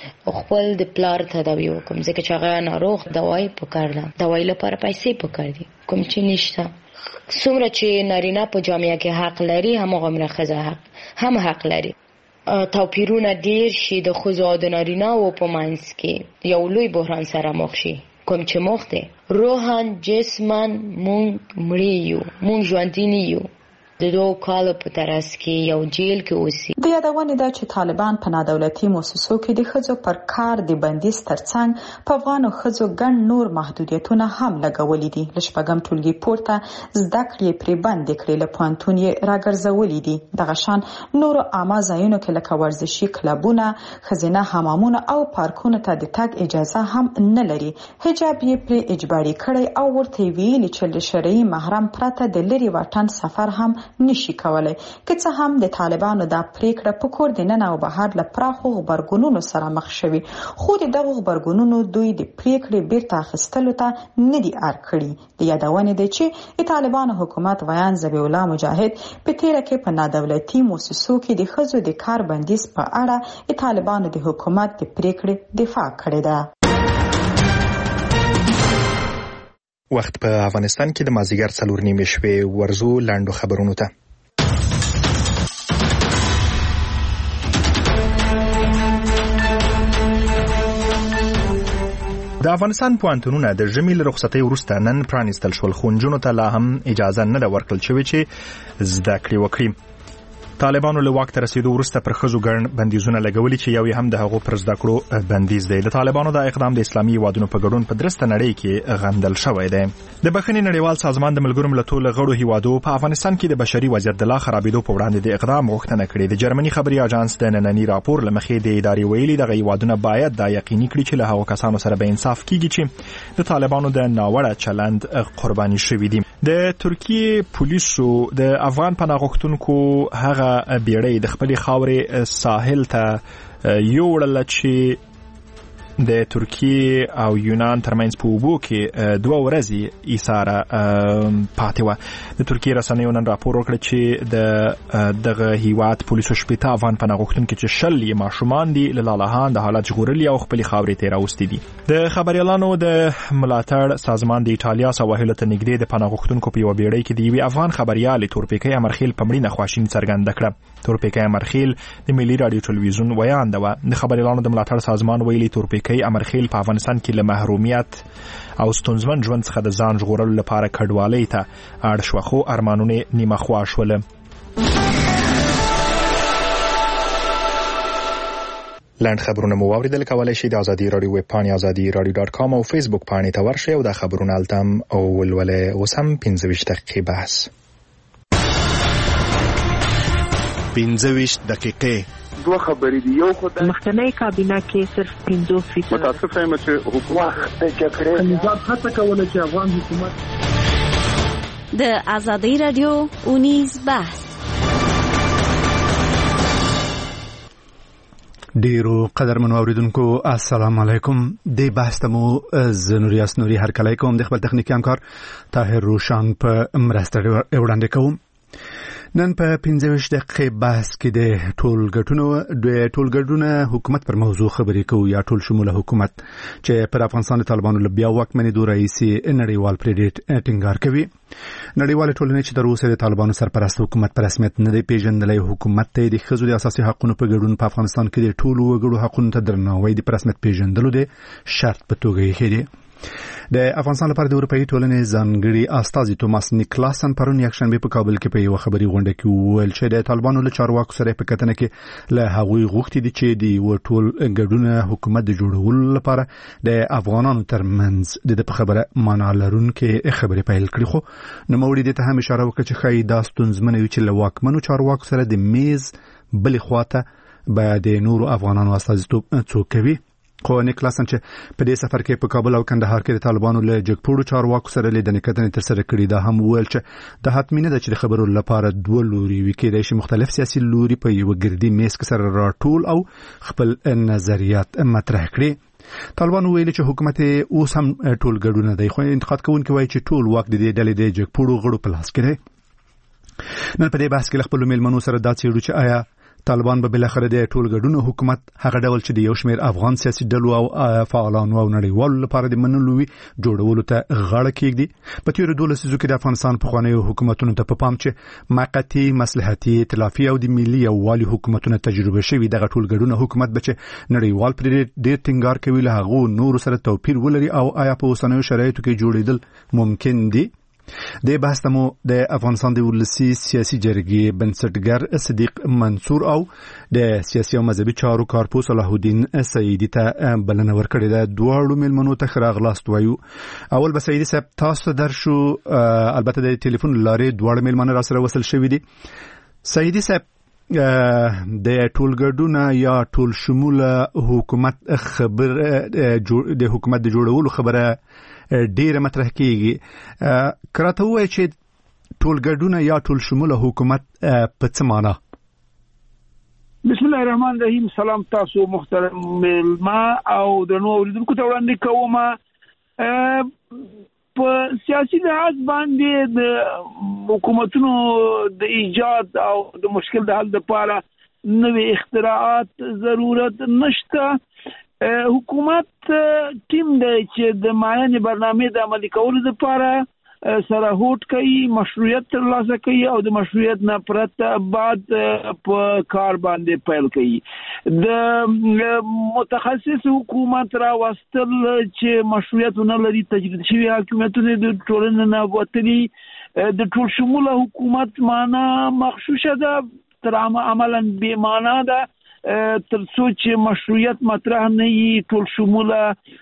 خپل د پلار تداوی وکم ځکه چې هغه ناروغ دوايي پکار ده دوايي لپاره پیسې پکار دي کوم چې نشته څومره چې نارینه په جامعه کې حق لري همغه ښځه هم حق لري توپیرونه ډیر شي د ښځو او د نارینه او په منځ کې یو لوی بحران سره مخ شي کوم چې مخ دی روحان جسمن مونږ مړی یو مونږ ژوندي نه یو د 2 کال په ترڅ کې یو جیل کې اوسي د یادونې ده چې طالبان په نادولتي مؤسسو کې د ښځو پر کار د بندیز ترڅنګ په افغانو ښځو ګڼ نور محدودیتونه هم لګولي دي له شپږم ټولګي پورته زده کړې پرې بندې کړې له پوهنتون یې راګرځولي دي دغه شان نورو عامه ځایونو کې لکه ورزشي کلبونه ښځینه حمامونه او پارکونو ته د تګ اجازه هم نه لري حجاب یې پرې اجباري کړی او ورته ویلي چې له شرعي محرم پرته د لرې واټن سفر هم نشي کولای که څه هم د طالبانو دا پریکړه په کور دننه او بهر له پراخو غبرګونونو سره مخ شوي خو دغه غبرګونونو دوی د پریکړې بیرته اخیستلو ته نه دي اړ کړي د یادونې ده چې د طالبانو حکومت ویان ذبیح الله مجاهد په تیره کې په نادولتي مؤسسو کې د ښځو د کار بندیز په اړه د طالبانو د حکومت د پریکړې دفاع کړې ده وخت په افغانستان کې د مازیګر 4:30 شوې ورزو لاندو خبرونو ته د افغانستان پوهنتونونه د ژمي له رخصتۍ وروسته نن پرانیستل شول خو نجونو ته لا هم اجازه نه ده ورکړل شوې چې زده کړې وکړي طالبانو له واک ته رسیدو وروسته پر ښځو ګڼ بندیزونه لګولي چې یو هم د هغو پر زده کړو بندیز دی د طالبانو د اقدام د اسلامي هیوادونو په ګډون په درسته نړۍ کې غندل شوی دی د بخښنې نړیوال سازمان د ملګرو ملتونو غړو هیوادو په افغانستان کې د بشري وضعیت د لا خرابېدو په وړاندې د اقدام غوښتنه کړې د جرمني خبري اژانس د ننني راپور لمخې د ادارې ویلي دغه هیوادونه باید دا یقیني کړي چې له هغو کسانو سره به انصاف کیږي چې د طالبانو د ناوړه چلند قرباني شوي دي د ترکیه پولیسو د افغان پناه غوښتونکو هغه بیړۍ د خپل خاورې ساحل ته یوړل چې د ترکیه او یونان ترمنځ په اوبو کې 2 ورځې ایثاره پاتې و د ترکیه رسنیو نن راپور وکړ چې دغه هیواد پولیسو شپږ افغان پناه غوښتونکو چې 10 یې ماشومان دي له لاله د حالت ژغورلي او خپل خاورې ته راوستي دي د خبريالانو د ملاتړ سازمان د ایتالیا سواحل ته نږدې د پناه غوښتونکو په یو بیړۍ کې د یو افغان خبريال تورپیکۍ امرخیل په مړینه خواشیني څرګنده کړه تورپیکۍ امرخیل د ملي رادیو ټلویزیون ویان ده د خبريالانو د ملاتړ سازمان ویلي تورپیکۍ امرخیل په افغانستان کې له محرومیت او ستونزمن ژوند څخه د ځان ژغورلو لپاره کډوالۍ ته اړ شو خو ارمانونه نیمه خوا شول لاند خبرونه مو اوریدل کولای شئ د ازادي رادیو ویب پاڼې azadi.radio.com او فیسبوک پاڼې ته ورشئ او د خبرونو التم او ولولې وسم 15 دقیقې بحث 15 دقیقې دوه خبرې دي یو خدای مخکنی کابینه کې صرف 50% متاسفه یم چې حکومت د جګړې نظام هڅه کوله چې افغان حکومت د ازادي رادیو اونیز بحث ډیرو قدرمنو اوریدونکو السلام علیکم د بحث تمو زنوریاس نوري هر کله کوم د خپل تخنیکی همکار طاهر روشان په مرسته وړاندې کوم نن په 15 دقیقې بحث کې د ټولګټونه حکومت پر موضوع خبرې کوو یا ټول شموله حکومت چې پر افغانستان طالبانو له بیا واکمنۍ دوه رئیسي نړیوال پریډیټ ټینګار کوي نړیوال ټولنې چې د روسي د طالبانو سرپرست حکومت پر رسمیت نه دی پیژندلی حکومت ته د ښځو د اساسي حقوقو په ګډون په افغانستان کې د ټولو وګړو حقوقو ته درناوی د رسمیت پیژندلو د شرط په توګه یې خېدي د افغانستان لپاره د اروپאי ټولنې ځانګړي استازي توماس نیکلاسن پرون یکشنبه په کابل کې په یو خبري غونډه کې ویل چې د طالبانو له چارواکو سره په کتنه کې له هغوی غوښتي دي چې د ټول ګډون حکومت د جوړولو لپاره د افغانانو ترمنځ د خبره معنا لرونکې خبرې پیل کړي خو نو موري ته هم اشاره وکړه چې خای دا ستونزمنه وي چې له واکمنو چارواکو سره د میز بل خواته به د نورو افغانانو استازیتوب څوکوي خو نیکلاسن چې په دې سفر کې په کابل او کندهار کې د طالبانو له جګپوړو چارواکو سره لیدنې کتنې ترسره کړې ده هم ویل چې د حتمی نه ده چې د خبرو لپاره دوه لوري وي کېدای شي مختلف سیاسي لوري په یو ګردي میز کې سره راټول او خپل نظریات مطرح کړي طالبان ویل چې حکومت اوس هم ټول ګډون دی خو انتقاد کوونکي وایي چې ټول واک د دې ډلې د جګپوړو غړو په لاس کې دی نن په دې بحث کې خپل میلمنو سره دا څېړو چې آیا طالبان به بلخره د ټولګډون حکومت هغه ډول چې د یو شمېر افغان سیاسي ډلو او فعالانو او نړیوالو لپاره د منلو وي جوړولو ته غاړه کېږدي. په تیرو 12 لسیزو کې د افغانستان پخوانیو حکومتونو ته په پام چې موقتي مصلحتي ائتلافي او د ملي یووالي حکومتونه تجربه شوي دغه ټولګډون حکومت به چې نړیوال پر ډېر ټینګار کوي له هغو نورو سره توپیر ولري او آیا په اوسنیو شرایطو کې جوړېدل ممکن دي؟ د بحث مو د افغانستان د ولسی سیاسي جرګې بنسټګر صدیق منصور او د سیاسي او مذهبي چارو کارپوه صلاح الدین سعیدی ته بلنه ورکړې ده. دواړو ملمنو ته راغلاست وایو. اول به سعیدی صاحب تاسو درشو، البته د ټلیفون لارې دواړو ملمنو را سره وصل شوي دي. سعیدی صاحب د ټولګډون یا ټول شموله حکومت خبر د حکومت د جوړولو خبره ډیره مطرح کیږي. کراته وایي چې ټولګډون یا ټول شموله حکومت په څه معنی؟ بسم الله الرحمن الرحیم. سلام تاسو محترم ملما او درنو اوریدونکو ته وړاندې کوم. په سیاسي لحاظ باندې د حکومتونو د ایجاد او د مشکل د حل لپاره نوې اختراعات ضرورت نشته. حکومت ټیم دی چې د معین برنامه د عملي کولو لپاره سره هوټ کوي، مشروعیت ترلاسه کوي او د مشروعیت نه پرته بعد په کار باندې پیل کوي. د متخصص حکومت را وستل چې مشروعیت نه لري، تجربه شوی حکومتونه د ټولنې نه وتلي. د ټول شموله حکومت معنا مغشوشه ده، تر عملا بې معنا ده. ترڅو چې مشروعیت مطرح نه وي، ټول شموله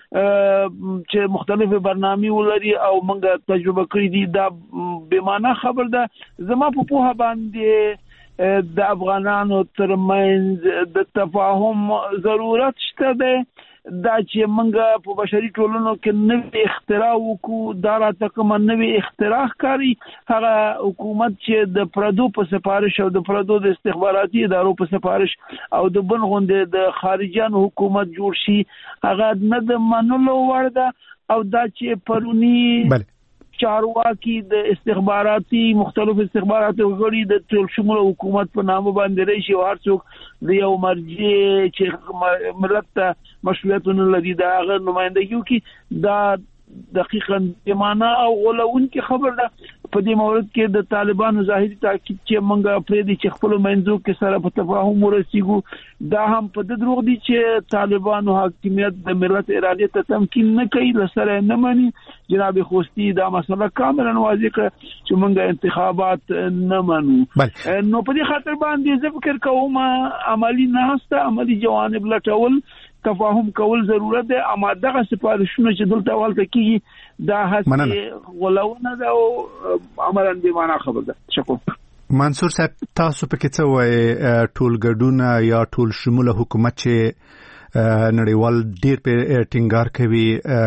چې مختلفه برنامې ولري او موږ تجربه کړې دي، دا بې معنا خبر ده. زما په پوهه باندې د افغانانو ترمنځ د تفاهم ضرورت شته ده. دا چې موږ په بشري ټولنو کې نوې اختراع وکړو، دا راته کوم نوې اختراع کاری هغه حکومت چې د پردو په سفارش او د پردو د استخباراتي ادارو په سفارش او د بن غونډې د خارجيانو حکومت جوړ شي، هغه نه د منلو وړ ده. او دا چې پرونی چارواکي د استخباراتي مختلف استخباراتي غړي د ټول شموله حکومت په نامه باندې راشي او هر څوک د یو مرجع چې ملت ته مشروعیتونه لري دا هغه نمائندګي کوي. دا دقیقاً معنا او غولون کې خبر ده. په دې مورد کې د طالبانو ظاهري تاکید چې موږ پرې دي چې خپل منځو کې سره په تفاهم ورسیږو، دا هم په دروغ دي چې طالبانو حاکمیت د ملت اراده ته تمکین نه کوي، لسره نه مانی. جناب خوستی دا مسله کاملا واضح کړه چې موږ انتخابات نه منو. نو په دې خاطر باندې زه فکر کوم عملی نه هسته، عملی جوانب لټول، تفاهم کول ضرورت ده. اما دغه سپارښتنه چې دلته والته کیږي دا هڅه غولونه ده او عملاً به معنا خبره ده. شکر. منصور صاحب تاسو په کې څه وایي؟ ټولګډون یا ټول شموله حکومت چې نړیوال ډیر په ټینګار کوي،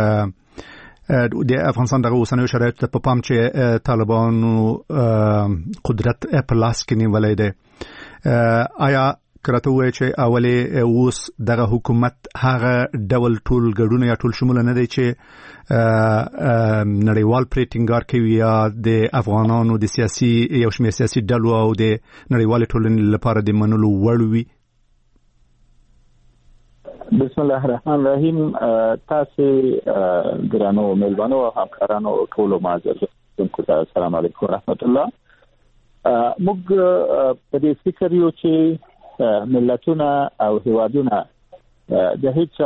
د افغانستان دغه اوسنیو شرایطو ته په پام چې طالبانو قدرت په لاس کې نیولې ده، آیا کراته وایي چې اولی اوس دغه حکومت هغه ډول ټولګډون یا ټول شموله نه دی چې نړیوال پرې ټینګار کوي یا د افغانانو د سیاسي یو شمېر سیاسي ډلو او د نړیوالې ټولنې لپاره د منلو وړ وي؟ بسم الله الرحمن الرحیم. تاسو ګرانو ملمنو او همکارانو ټولو معززونکو ته السلام علیکم ورحمت الله. موږ په دې فکر یو چې ملتونه او هیوادونه د هیڅ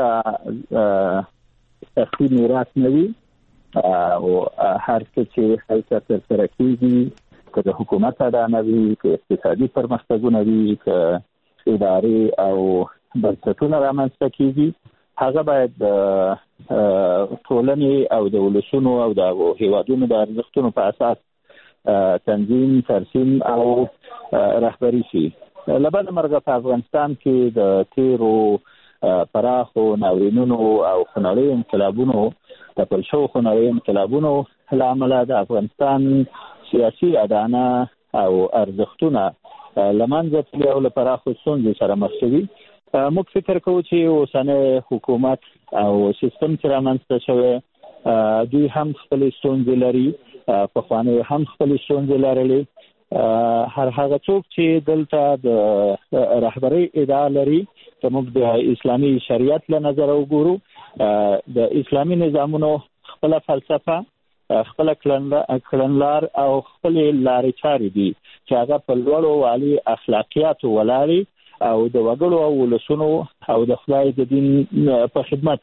سختي میراث نه وي او هر څه چې هلته ترسره کېږي، که د حکومت اډانه وي، که اقتصادي پرمختګونه وي، که ادارې او بنسټونه رامنځته کېږي، هغه باید د ټولنې او د ولسونو او د هیوادونو د ارزښتونو په اساس تنظیم، ترسیم او رهبري شي. لبنه مرغه په افغانستان کې د تیرو پراخو ناورینونو او خنړی انقلابونو د پرشو خنړی انقلابونو لامل د افغانستان سیاسي اډانه او ارزښتونه لمنځه تللي او له پراخو ستونزو سره مخ شوي. موږ فکر کوو چې اوسنی حکومت او سیستم چې رامنځته شوی دوی هم خپلې ستونزې لري، پخواني هم خپلې ستونزې لرلې هر هغه څوک چې دلته د رهبري ادعا لري چې موږ د اسلامي شریعت له نظر وګورو د اسلامي نظامونو خپل فلسفه خپل کړنلار او خپل لارې چارې دي چې هغه په لوړو عالی اخلاقیات ولاري او د وګړو او ولسونو او د خدای د دین په خدمت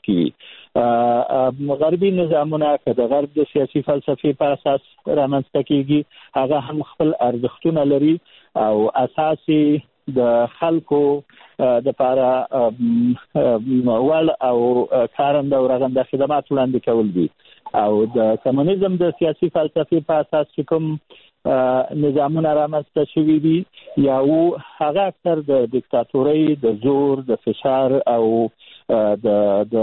کې غربي نظامونه که د غرب د سیاسي فلسفې په اساس رامنځته کیږي هغه هم خپل ارزښتونه لري او اساسي د خلکو د لپاره ول او کارنده او رغنده خدمات وړاندې کول دي او د کمونیزم د سیاسي فلسفې په اساس چې کوم نظامونه رامنځته شوي دي یا هغه اکثر د دیکتاتورۍ د زور د فشار او د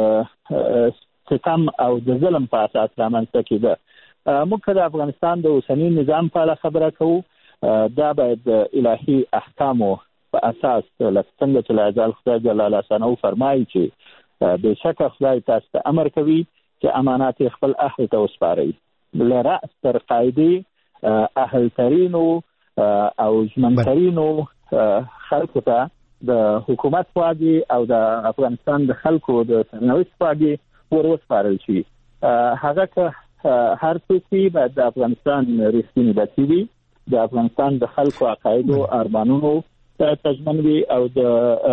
ستم او د ظلم په اساس رامنځته کېده موږ د افغانستان د اوسنی نظام په اړه خبره کوو دا باید د الهي احکامو په اساس لکه څنګه چې لعل خدای جل شانه فرمایي چې بشک خدای تاسو ته امر کوي چې امانات خپل اهل ته وسپارئ له رأس تر قاعده اهل ترینو او ژمنترینو خلکو ته د حکومت واجی او د افغانستان د خلکو د سرنوشت واجی ورسپارل شي هغه که هر څوک به د افغانستان رښتینی بچی وي د افغانستان د خلکو عقاید او ارمانونو ته تضمن وي او د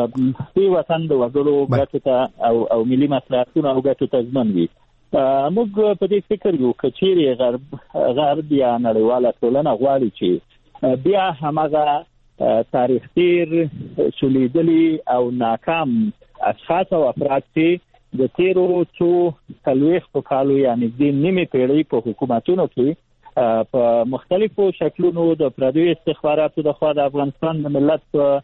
دې وطن د وګړو ګټو ته او ملي مصلحتونو او ګټو ته تضمن وي موږ په دې فکر یو کچېری غرب یا نړیواله ټولنه غواړي چې بیا همغه تاریخ تیر سولیدلی او ناکام اشخاص او افراد چې د تیرو څو کلويخ کالو یعنی د نیمه پیړۍ په حکومتونو کې په مختلفو شکلونو د پردي استخباراتو د خوا د افغانستان د ملت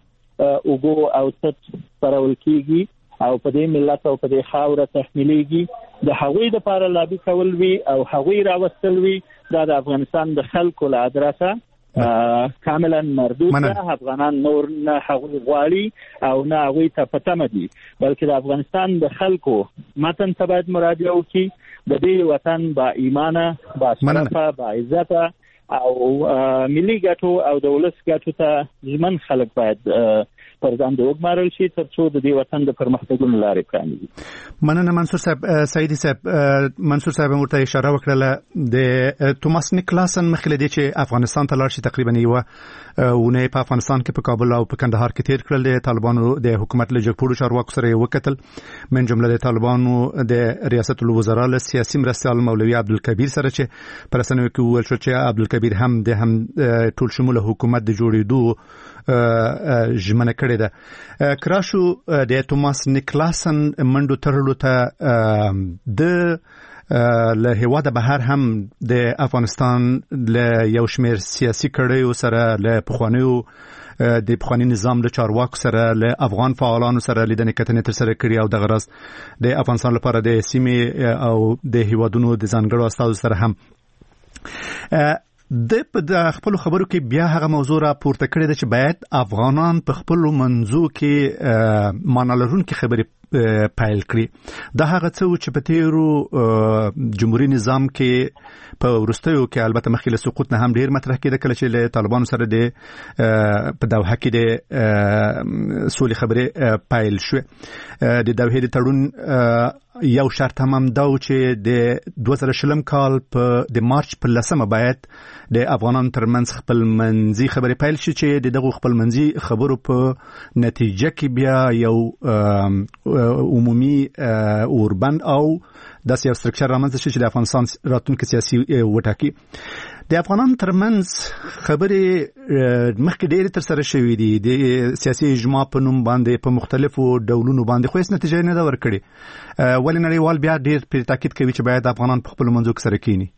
اوګو او ست پرول کیږي او په دې ملت او په دې خاوره تحمیلېږي د هغوی د لپاره لابي کول وی او هغوی راوستل وی د افغانستان د خلکو له ادرسه کاملا مردود ده افغانان نور نه هغوی غواړي او نه هغوی ته پته دي بلکې د افغانستان د خلکو متن ته باید مراجعه وکړي د دې وطن با ایمانه با شرفه با عزت او ملي ګټو او د ولس ګټو ته ژمن خلک باید پر ځان د وګمارل شي ترڅو د دې وطن د پرمختګونو لارې پرانیزي مننه منصور صاحب سعیدی صاحب منصور صاحب ورته اشاره وکړه د توماس نیکلاسن مخکې دی چې افغانستان ته لاړ شي تقریبا یو ونه په افغانستان کې په کابل او په کندهار کې تیر کړل د طالبانو د حکومت له جګپوړو چارواکو سره وکتل من جمله د طالبانو د ریاست الوزرا له سیاسي مرستیال مولوي عبدالکبیر سره چې پر اساس کې ویل شو چې عبدالکبیر هم د ټول شموله حکومت د جوړېدو ژمنه کړې ده کراشو د توماس نیکلاسن منډو ترلو ته د له هیواده بهر هم د افغانستان له یو شمېر سیاسي کړیو سره له پخوانیو د پخوانی نظام له چارواکو سره له افغان فعالانو سره لیدنې کتنې تر سره کړي او د غرض د افغانستان لپاره د سیمې او د هیوادونو د ځانګړو استازو سره هم د خپل خبرو کې بیا هغه موضوع را پورته کړې ده چې باید افغانان په خپل منځو کې معنا لرونکي خبرې پایل کړي دا هغه څه چې په تیرو جمهوریت نظام کې په ورستیو کې البته مخکې له سقوط نه هم ډیر مطرح کېده کله چې له طالبانو سره د په دوحه کې د سولې خبرې پایل شوه د دوحه د تړون یو شرط هم دا چې د 2020 کال په د مارچ په 10 باید د افغانانو ترمنځ خپل منځي خبرې پایل شي چې دغه خپل منځي خبرو په نتیجه کې بیا یو عمومي اوربند او د سیاسي استراکچر رامنځته شي چې د افغانستان راتلونکي سیاسي وټاکي د افغانانو ترمنځ خبرې مخکې ډېر تر سره شوې دي د سیاسي اجماع په نوم باندې په مختلفو ډولونو باندې خو هیڅ نتیجه نه ده ورکړې ولې نړیوال بیا ډېر پر تاکید کوي چې باید افغانان په خپل منځو کې سره کینی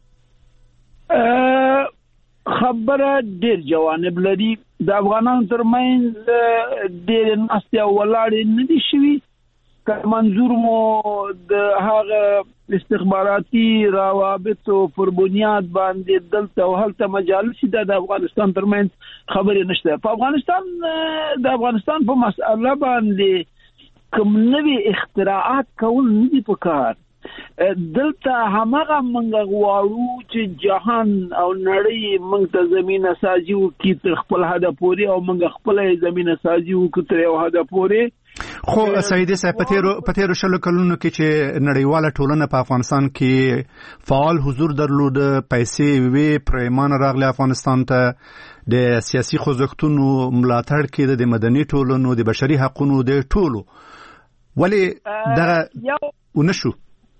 خبره ډېر جوانب لري د افغانانو ترمنځ ډېر ناستې او ولاړې نه دي شوي که منظور مو د هغه استخباراتي روابطو پر بنیاد باندې دلته او هلته مجالس د افغانستان ترمنځ خبرې نشته په افغانستان په مسأله باندې کوم نوي اختراعات کول نه دي پکار دلته همغه منګ غواړو چې جهان او نړۍ موږ ته زمينه سازي وکړي تر خپل هدف پورې او موږ خپل زمينه سازي وکړو تر یو هدف پورې. خو سیدي صاحب په تیرو شلو کلونو کې چې نړیواله ټولنه په افغانستان کې فعال حضور درلود، پیسې وی پرېمان راغله افغانستان ته، د سیاسي خوځښتونو ملاتړ کې د مدني ټولنو د بشري حقوقو د ټولو، ولی دغه ونشو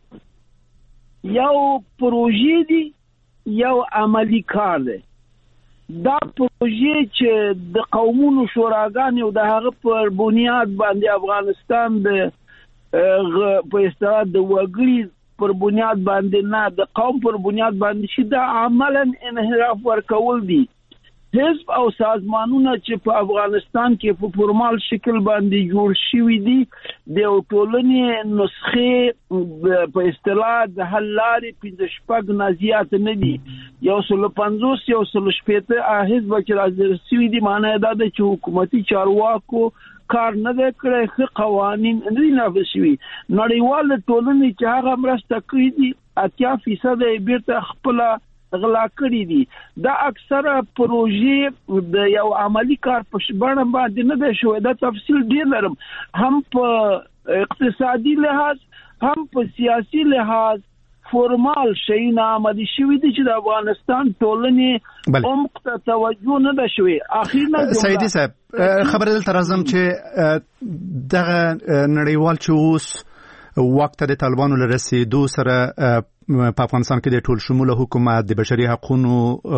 یو پروژې دی یو عملی کار دی. دا پروژې چې د قومونو شوراګانې او د هغه پر بنیاد باندې افغانستان د په اصطلاح د وګړي پر بنیاد باندې نه د قوم پر بنیاد باندې شي، دا عملاً انحراف ورکول دي. حزب او سازمانونه چې په افغانستان کې په فورمال شکل باندې جوړ شوي دي د ټولنې نسخې په اصطلاح د حل لارې 15 نه زیات نه دي. 150 160 حزب چې راځي دي، معنی دا ده چې حکومتي چارواکو کار نه کړی، ښه قوانین نه نافذ شوي. نړیوال ټولنې چې هغه مرسته کړې دي 80% یې بیرته خپل غلا کړی دي. دا اکثره پروژې د یو عملی کار په بڼه باندې نه ده شوی. دا تفصیل ډیر لرم، هم په اقتصادي لحاظ هم په سیاسي لحاظ فورمال شیونه عملي شوي دي چې د افغانستان ټولنې عمق ته توجه نه ده شوی. اخیرا سیدي صاحب خبر دلته راځم چې دغه نړیوال چې اوس وخت د طالبانو لرسېدو سره په افغانستان کې د ټول شموله حکومت د بشري حقوقو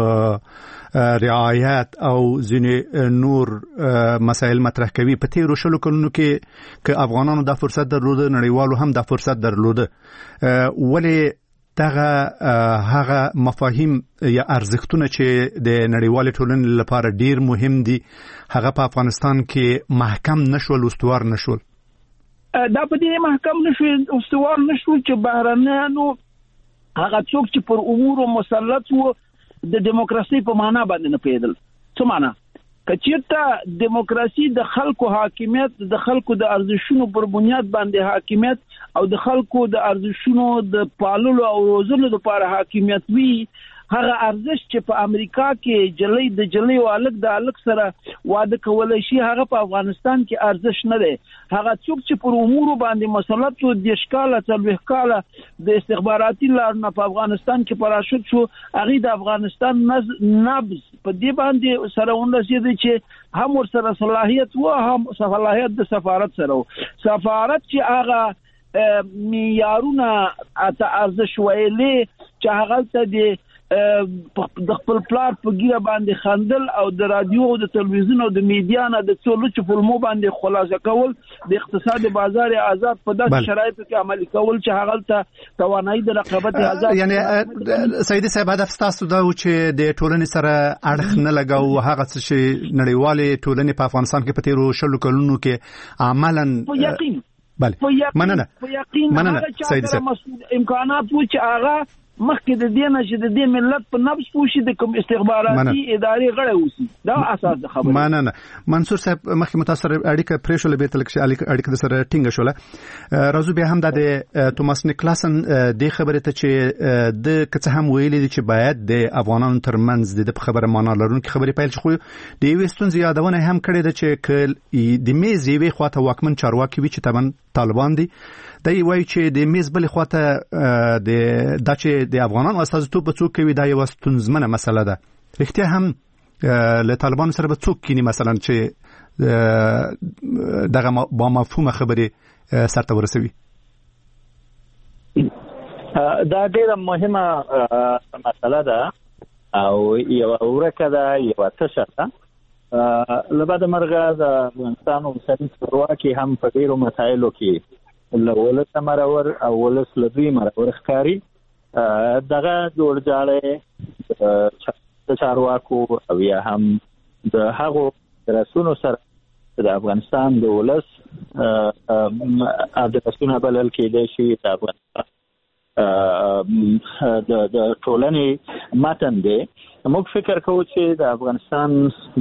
رعایت او ځینې نور مسایل مطرح کوي. په تیرو شلو کلونو کې افغانانو دا فرصت درلوده، نړیوالو هم دا فرصت درلوده، ولی دغه هغه مفاهیم یا ارزښتونه چې د نړیوال ټولنې لپاره ډیر مهم دي هغه په افغانستان کې محکم نشول، استوار نشول. دا په دې محکم نشول، استوار نشول چې بهرنیانو هغه څوک چې پر امور مسلط وو د دیموکراسي په معنا باندې نه پیدل. څه معنا؟ کچېرته دیموکراسي د خلکو حاکمیت، د خلکو د ارزښتونو پر بنیاد باندې حاکمیت او د خلکو د ارزښتونو د پاللو او روزلو لپاره حاکمیت وي، هغه ارزښت چې په امریکا کې جلۍ د جلۍ او الک د الک سره واده کولای شي هغه په افغانستان کې ارزښت نه دی. هغه څوک چې پر امور باندې مسلط شو د ښکاله څلوي ښکاله د استخباراتي لارنه په افغانستان کې پراشوت شو، هغه د افغانستان نبض په دې باندې سره ونرسېد چې هم ور سره صلاحیت و هم صلاحیت د سفارت سره و. سفارت چې هغه معیارونه اته ارزښت ویلې چې هغه ته د خپل پلار په ګیره باندې خندل او د رادیو او د تلویزیون او د میډیا نه د څولو چې فلمو باندې خلاصه کول، د اقتصاد بازار آزاد په داسې شرایطو کې عملي کول چې هغه ته توانایي د رقابت آزاد. یعنی سیدي صاحب هدف تاسو دا و چې د ټولنې سره اړخ نه لګاو، هغه څه چې نړیوالې ټولنې په افغانستان کې په تیرو شلو کلونو کې عملاً په یقین مننه سیدي صاحب امکانات و چې هغه مخکې د دې نه چې د دې ملت په نفس پوشي د کوم استخباراتي ادارې غړی اوسي، دا اساس د خبره. مننه منصور صاحب، مخکې متاثر اړیکه پرېښوله به تلک اړیکه د سره ټینګه شوله. راځو بیا هم د توماس نیکلاسن د خبرې ته چې د کڅ هم ویلي دي چې باید د افغانانو ترمنځ د خبره معنا لرونکي خبرې پیل شي، خو د یوې ستونزې یادونه هم کړې ده چې د میز یوې خواته واکمن چارواکي وي چې طبعا طالبان دي، دا وایي چې د میز بلې خواته د چې د افغانانو استازیتوب به څوک کوي، دا یوه ستونزمنه مسله ده. رښتیا هم له طالبانو سره به څوک کینی مثلا چې دغه با مفهومه خبرې سرته ورسوي؟ دا ډیره مهمه مسله ده او یو ورکه ده، یو تشه ده. لبعد مرغه د افغانستان او سیاسي چارواکي هم په ډیرو مسایلو کې ولس مرور او ولس لوی مرور ښکاری. دغه جوړجاړي د چارواکو او یا هم د هغو رسونو سره د افغانستان د ولس د رسونه بلل کېدای شي د افغانستان د ټولنې متن دی. موږ فکر کوو چې د افغانستان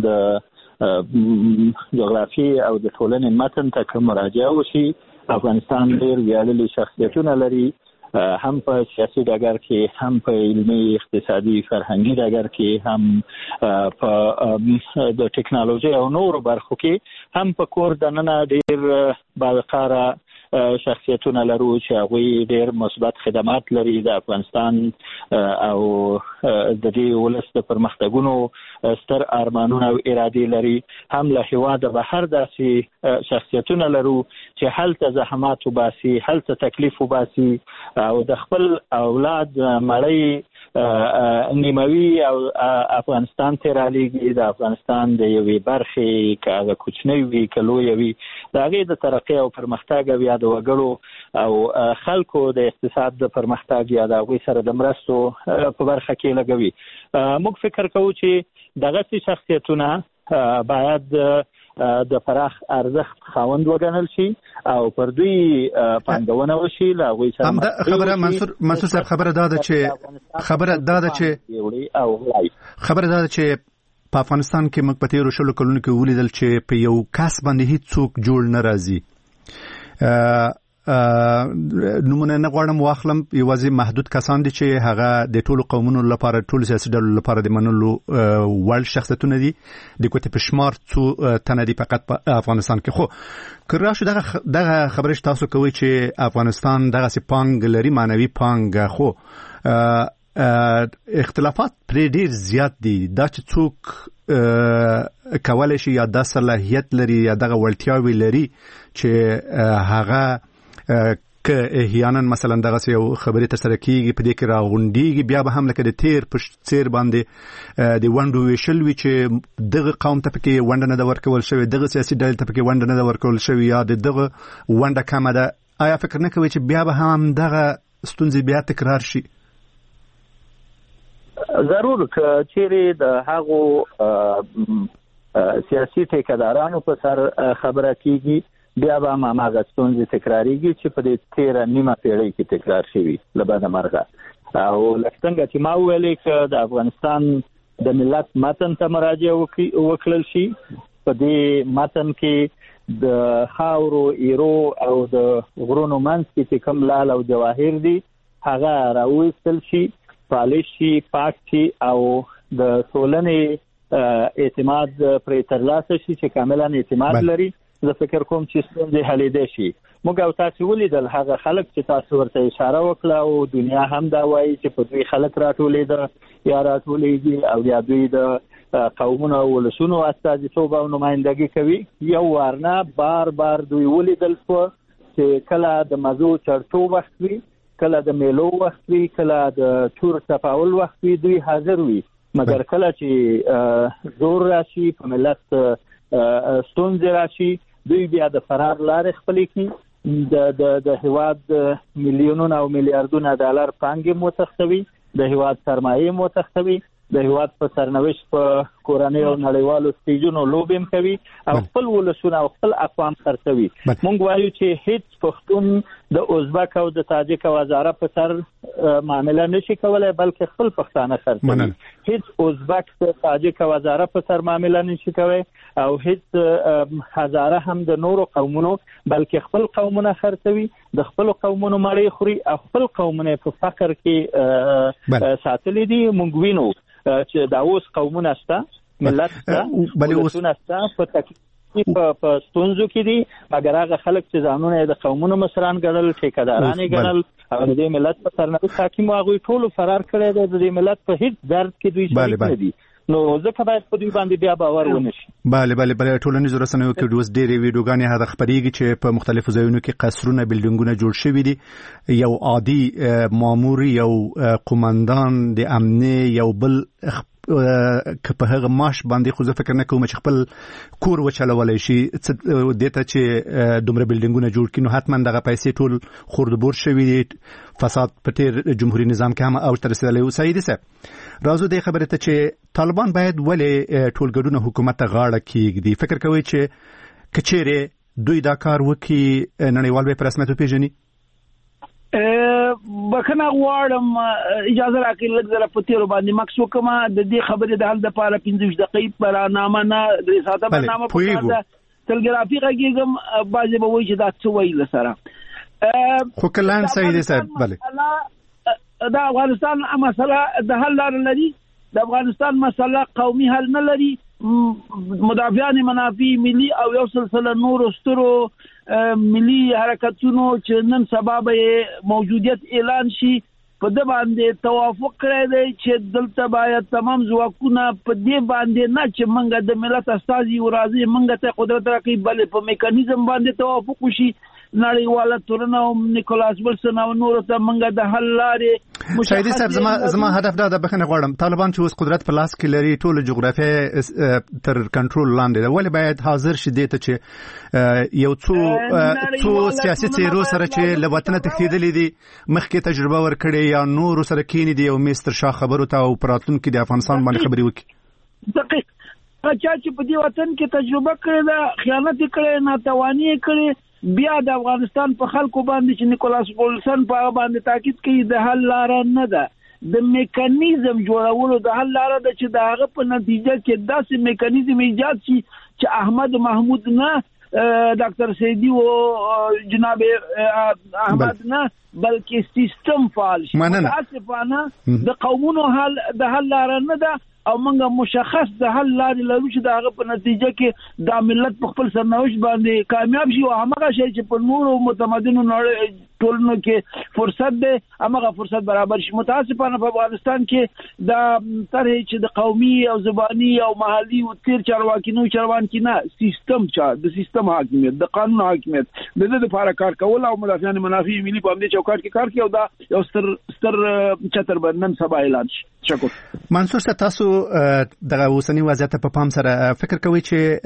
د جغرافي او د ټولنې متن ته کوم مراجعه وشي. افغانستان ډېر ویاړلي شخصیتونه لري هم په سیاسي ډګر کې، هم په علمي اقتصادي فرهنګي ډګر کې، هم په د ټکنالوژي او نورو برخو کې، هم په کور دننه ډیر باوقاره شخصیتونه لرو چې هغوی ډیر مثبت خدمات لري د افغانستان او د دې ولس د پرمختګونو ستر ارمانونه او ارادې لري. هم له هیواده بهر داسې شخصیتونه لرو چې هلته زحمات وباسي، هلته تکلیف وباسي او د خپل اولاد مړی نیموي او افغانستان ته رالیږي، د افغانستان د یوې برخې که هغه کوچنۍ وي که لویه وي، د هغې د ترقۍ او پرمختګ او یا د وګړو او خلکو د اقتصاد د پرمختګ یا د هغوی سره د مرستو په برخه کې لګوي. موږ فکر کوو چې دغسې شخصیتونه باید د پراخ ارزښت خاوند وګڼل شي او پر دوی پانګونه وشي. له هغوی سره خبره منصور صاحب خبره دا ده چې په افغانستان کې موږ په تیرو 20 کلونو کې ولیدل چې په یو کس باندې هیڅ څوک جوړ نه راځي. نمونه نه غواړم واخلم، یوازې محدود کسان دي چې هغه د ټولو قومونو لپاره، ټولو سیاسي ډلو لپاره د منلو وړ شخصیتونه دي، د کوټې په شمار څو تنه دي فقط په افغانستان کې. خو که راشو دغه خبرې تاسو کوي چې افغانستان دغسې پانګ لري، معنوي پانګ، خو اختلافات پرې ډیر زیات دي. دا چې څوک کولای شي یا د صلاحیت لري یا دغه وړتیاوې لري چې هغه که احیانا مثلا دغه یو خبرې ترسره کیږي په دې کې راغونډیږي، بیا به هم لکه د تیر په څیر باندې د ونډو ویشل وي چې دغه قوم ته پکې ونډه نه ده ورکول شوې، دغه سیاسي ډلې ته پکې ونډه نه ده ورکول شوې یا دغه ونډه کمه ده. آیا فکر نه کوئ چې بیا به هم دغه ستونزې بیا تکرار شي؟ ضرور که چیرې د هغو سیاسي ټیکهدارانو په سر خبره کیږي، بیا به هم هغه ستونزې تکراریږي چې په دې تیره نیمه پیړۍ کې تکرار شوي له بده مرغه. او لکه څنګه چې ما وویلې که د افغانستان د ملت متن ته مراجعه وکړل شي، په دې متن کې د خاورو، ایرو او د غرونو منځ کې چې کوم لعل او جواهر دي هغه راویستل شي، پالش شي، پاک شي او د ټولنې اعتماد پرې ترلاسه شي چې کاملا اعتماد لري. زه فکر کوم چې ستونزې حلیدې شي. موږ او تاسو ولیدل هغه خلک چې تاسو ورته اشاره وکړه او دنیا هم دا وایي چې په دوی خلک راټولېده یا راټولېږي او یا دوی د قومونو او ولسونو استازیتوب او نمایندګي کوي. یو وارنه بار بار دوی ولیدل چې کله د مزو چرتو وخت وي، کله د میلو وخت وي، کله د تور تفاول وخت وي، دوی حاضر وي. مګر کله چې زور راشي، په ملت ستونزې راشي، دوی بیا د فرار لارې خپلې کړي، د هیواد میلیونونه او میلیاردونه ډالر پانګې مو تښتوي، د هیواد سرمایې مو تښتوي، د هیواد په سرنوشت په کورنۍ او نړیوالو سټیجونو لوبې هم کوي او خپل ولسونه او خپل اقوام خرڅوي. موږ وایو چې هیڅ پښتون د ازبک او د تاجک او هزاره په سر معامله نشي کولای، بلکې خپل پښتانه خرڅوي. هیڅ ازبک د تاجک او هزاره په سر معامله نشي کولای او هیڅ هزاره هم د نورو قومونو بلکې خپل قومونه خرڅوي، د خپل قومونو مړی خوري او خپل قومونه په فقر کې ساتلي دي. موږ وینو چې دا اوس قومونه شته، ملت شته، ولسونه شته، په تکلیف په ستونزو کې دي، مګر هغه خلک چې ځانونه د قومونو مشران ګڼل، ټیکهداران یې ګڼل او د دې ملت په سرنوشت حاکم هغوی ټولو فرار کړی دی. د دې ملت په هیڅ درد کې دوی شریک نه دي، نو ځکه باید په دوی باندې بیا باور ونشي. بله ټولنیزو رسنیو کې اوس ډېرې ویډیوګانې هغه خپرېږي چې په مختلفو ځایونو کې قصرونه، بلډینګونه جوړ شوي دي. یو عادي مامور، یو قومندان د امنیه، یو بل که په هغه معاش باندې، خو زه فکر نه کوم چې خپل کور وچلولی شي دې ته چې دومره بلډینګونه جوړ کړي، نو حتما دغه پیسې ټول خوردبور شوي دي. فساد په تیر جمهوریت نظام کې هم اوج ته رسېدلی و. سعید صاحب، راځو دې خبرې ته چې طالبان باید ولې ټولګډونه حکومت ته غاړه کېږدي؟ فکر کوئ چې که چیرې دوی دا کار وکړي نړیوال به په رسمیت وپېژني؟ بخنه غواړم اجازه راکړئ لږ زره په تیرو باندې مکس وکړم. د دې خبرې د حل دپاره 15 دقیقې برنامه نه 3 ساعته برنامه پکار ده. تلګرافي غږیږم، بعضې به وایي چې دا څه وایي له سره. خو کلان سید صاحب بله د افغانستان مسله د حل لري، د افغانستان مسله قومي حل نه لري. مدافعان منافع ملي او یو سلسله نور سترو ملي حرکتونو چې نن سبا به موجودیت اعلان شي په د باندې توافق کړی دی چې دلته باید تمام ځواکونه په دې باندې نه چې منګه د ملت استازي ورازي منګه ته قدرت راکړي، بلې په میکانیزم باندې توافق وشي. نړیواله تورنه او نیکولاس ولسن او نور ته منګه د حل لارې شاهدي صاحب زما هدف دا د بخنه غواړم طالبان چې اوس قدرت په لاس کې لري ټول جغرافیه تر کنټرول لاندې ده، ولې باید حاضر شي دې ته چې یو څو سیاسي څیرو سره چې له وطن تښتېدلې دي مخکې تجربه ورکړي یا نور سره کېنی دي او مستر شاه خبرو ته او پراتونکو د افغانستان باندې خبري وکړي. دقیق چې په دې وطن کې تجربه کړې ده، خیانت کړې، ناتوانی کړې، بیا د افغانستان په خلکو باندې چې نیکولاس ولسن په باندې تاکید کوي د حل لار نه ده، د میکانیزم جوړولو د حل لار ده چې د هغه په نتیجه کې داسې میکانیزم ایجاد شي چې احمد محمود نه ډاکټر سیدی او جناب احمد نه بلکې سیستم فعال شي. متاسفانه د قومونو د حل لار نه ده او موږ مشخص د حل لارې لرو چې د هغه په نتیجه کې د ملت په خپل سرنوشت باندې کامیاب شي او هغه شی چې په نورو متمدنو ټولنو کې فرصت دی هغه فرصت برابر شي. متاسفانه په افغانستان کې د طرحې چې د قومي او زبانی او محلي او تیر چارواکینو چروان کې نه سیستم د سیستم حاکمیت د قانون حاکمیت د دې لپاره کار کول او مدافعان منافع ملي په دې چوکاټ کې کار کوي او دا یو ستر چتر بندن سبا اعلان شي. شکر. منصور صاحب تاسو دغه اوسنی وضعیت په پام سره فکر کوئ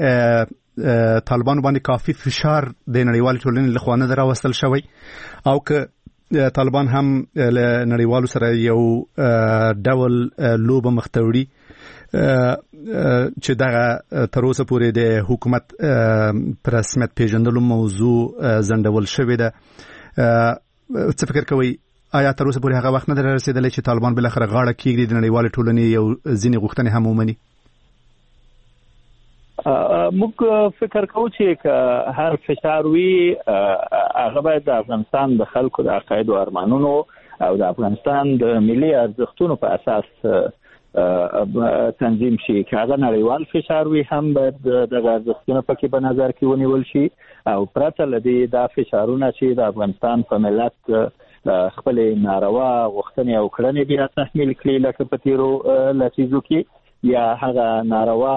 چې طالبان باندې کافي فشار د نړیوال ټولنې لخوا نه راوستل شوی او که طالبان هم له نړیوالو سره یو ډول لوبه مختوړي چې دغه تر اوسه پورې د حکومت پر رسمیت پیژندلو موضوع ځنډول شوې ده، څه فکر کوئ آیا تر اوسه پورې هغه وخت نه در رسیدلی چې طالبان بل اخر غاړه کېږدي د نړیوال ټولنې یو ځینې غوښتنې هم ومني؟ موږ فکر کوو چې هر فشار وي هغه باید د افغانستان د خلکو د عقاید او ارمانونو او د افغانستان د ملي ارزښتونو په اساس تنظیم شي. که هغه نړیوال فشار وي هم باید دغه ارزښتونه پکې په نظر کې ونیول شي او پرته له دې دا فشارونه چې د افغانستان په ملت خپل ناروا غوښتنې او کړنې بیا تحمیل کړي لکه په تیرو لسیزو کې یا هغه ناروا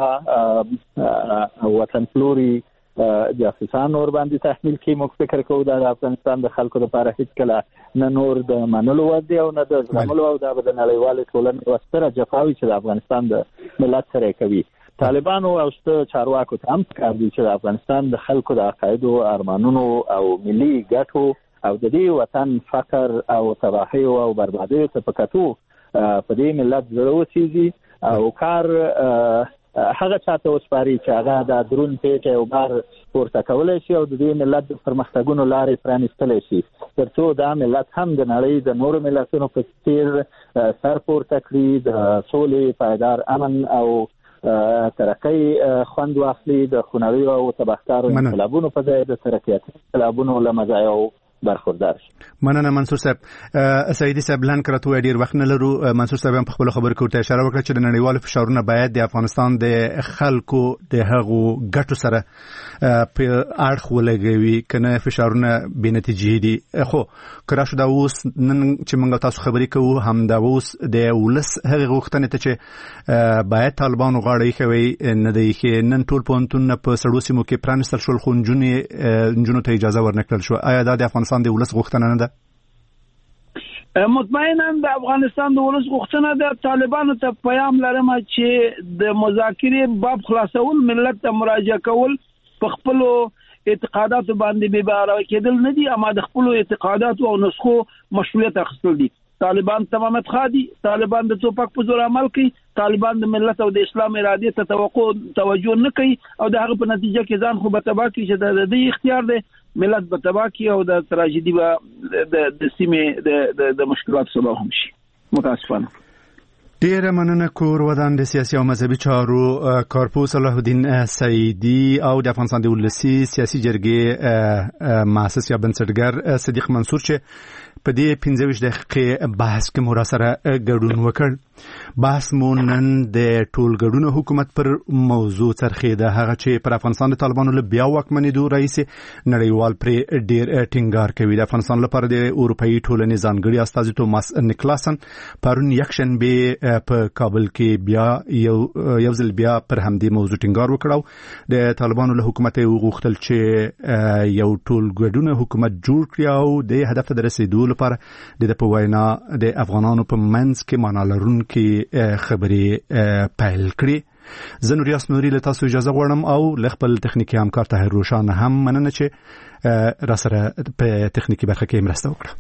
وطن پلوري جاسوسان ور باندې تحمیل کړي. موږ فکر کوو دا د افغانستان د خلکو لپاره هیڅ کله نه نور د منلو وړ دی او نه د زغملو او د نړیوال ټولنې وستره جفاوي چې د افغانستان د ملت سره کوي. طالبانو او ست چارواکو ته هم کار دی چې د افغانستان د خلکو د عقاید او ارمانونو او ملي ګټو او د دې وطن فقر او تباہي او بربادي ته پکاتو په دې ملت زړه وسیږي او کار هغه چاته وسپاري چې هغه د درون پیټه او بار پورته کولای شي او د دې ملت پرمختګونو لارې پرانیستل شي ترڅو دا ملت هم د نړۍ د نورو ملتونو په څیر سر پورته کړي د سولې پایدار امن او ترقی خوند واخلي د خونړیو او تبهکارو انقلابونو په ځای د ترقیاتي انقلابونو له مزایاو برخوردار شي. مننه منصور صاحب. سیدی صاحب لان کراتو ډیر وخت نه لرو. منصور صاحب هم په خپل خبرو کې اشاره وکړه چې د نړیوالو فشارونو باید د افغانستان د خلکو د هغو ګټو سره په اړخ ولګوي کنه فشارونه بې نتیجې دي. خو کرا شو دا اوس نن چې موږ تاسو خبرې کوو هم دا اوس د ولس هغه غوښتنې ته چې باید طالبانو غاړه کوي نه دی چې نن ټول پونتون په سړو سیمو کې پرانستل شول خو نجونو ته اجازه ورنکړل شو. آیا دا د افغانستان د ولس غوښتنه نه ده؟ مطمئنا د افغانستان د ولس غوښتنه ده. طالبانو ته پیغام لرم چې د مذاکرې باب خلاصول ملت ته مراجعه کول په خپل اعتقادات باندې به بار کېدل نه دي اما د خپل اعتقادات او نسخو مشروعیت اخیستل دي. طالبان تمامت خادي، طالبان د توپک په زور عمل کوي، طالبان د ملت او د اسلام ارادې ته توجه نه کوي او د هغه په نتیجه کې ځان خو به تباہ کوي چې د دې اختیار دی ملت به تباہ کوي او د تراژیدي به د سیمې د مشکلات سبب هم شي. متاسفانه ډیره مننه کور ودان د سیاسي او مذهبي چارو کارپوه صلاح الدین سعیدی او د افغانستان د ولسی سیاسي جرګې مؤسس یا بنسټګر صدیق منصور چې په دې 15 دقیقې بحث کې مو سره ګډون وکړ. بحث مو نن د ټولګډون حکومت پر موضوع څرخیده، هغه چې پر افغانستان د طالبانو له بیا واکمنېدو راهیسې نړیوال پرې ډیر ټینګار کوي. د افغانستان لپاره د اروپאי ټولنې ځانګړي استازي توماس نیکلاسن پرون یکشنبه په کابل کې بیا یو ځل بیا پر همدې موضوع ټینګار وکړو. د طالبانو له حکومت غوښتل چې یو ټولګډون حکومت جوړ کړي او د هدف ته رسیدو لپاره د په وینا د افغانانو په منځ کې معنا لرونکي خبرې پیل کړي. زه نوریاس نوري له تاسو اجازه غواړم او ل خپل تخنیکی همکار طاهر روشان هم مننه چې را سره په تخنیکی برخه کې مرسته وکړه.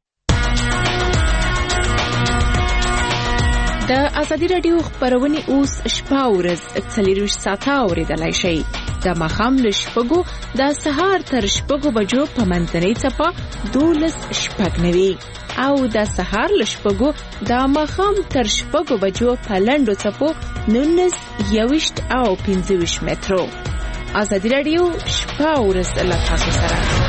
د ازادي رادیو خبرونه اوس شپه ورځ 24 ساعته اوریدلای شئ. د مخام له شپږو د سهار تر شپږو بجو په منځنۍ څپه 12 شپږنوي او د سهار له شپږو د مخام تر شپږو بجو په لنډو څپو 19 21 او 25 مترو. ازادي رادیو شپه ورځ له تاسو سره.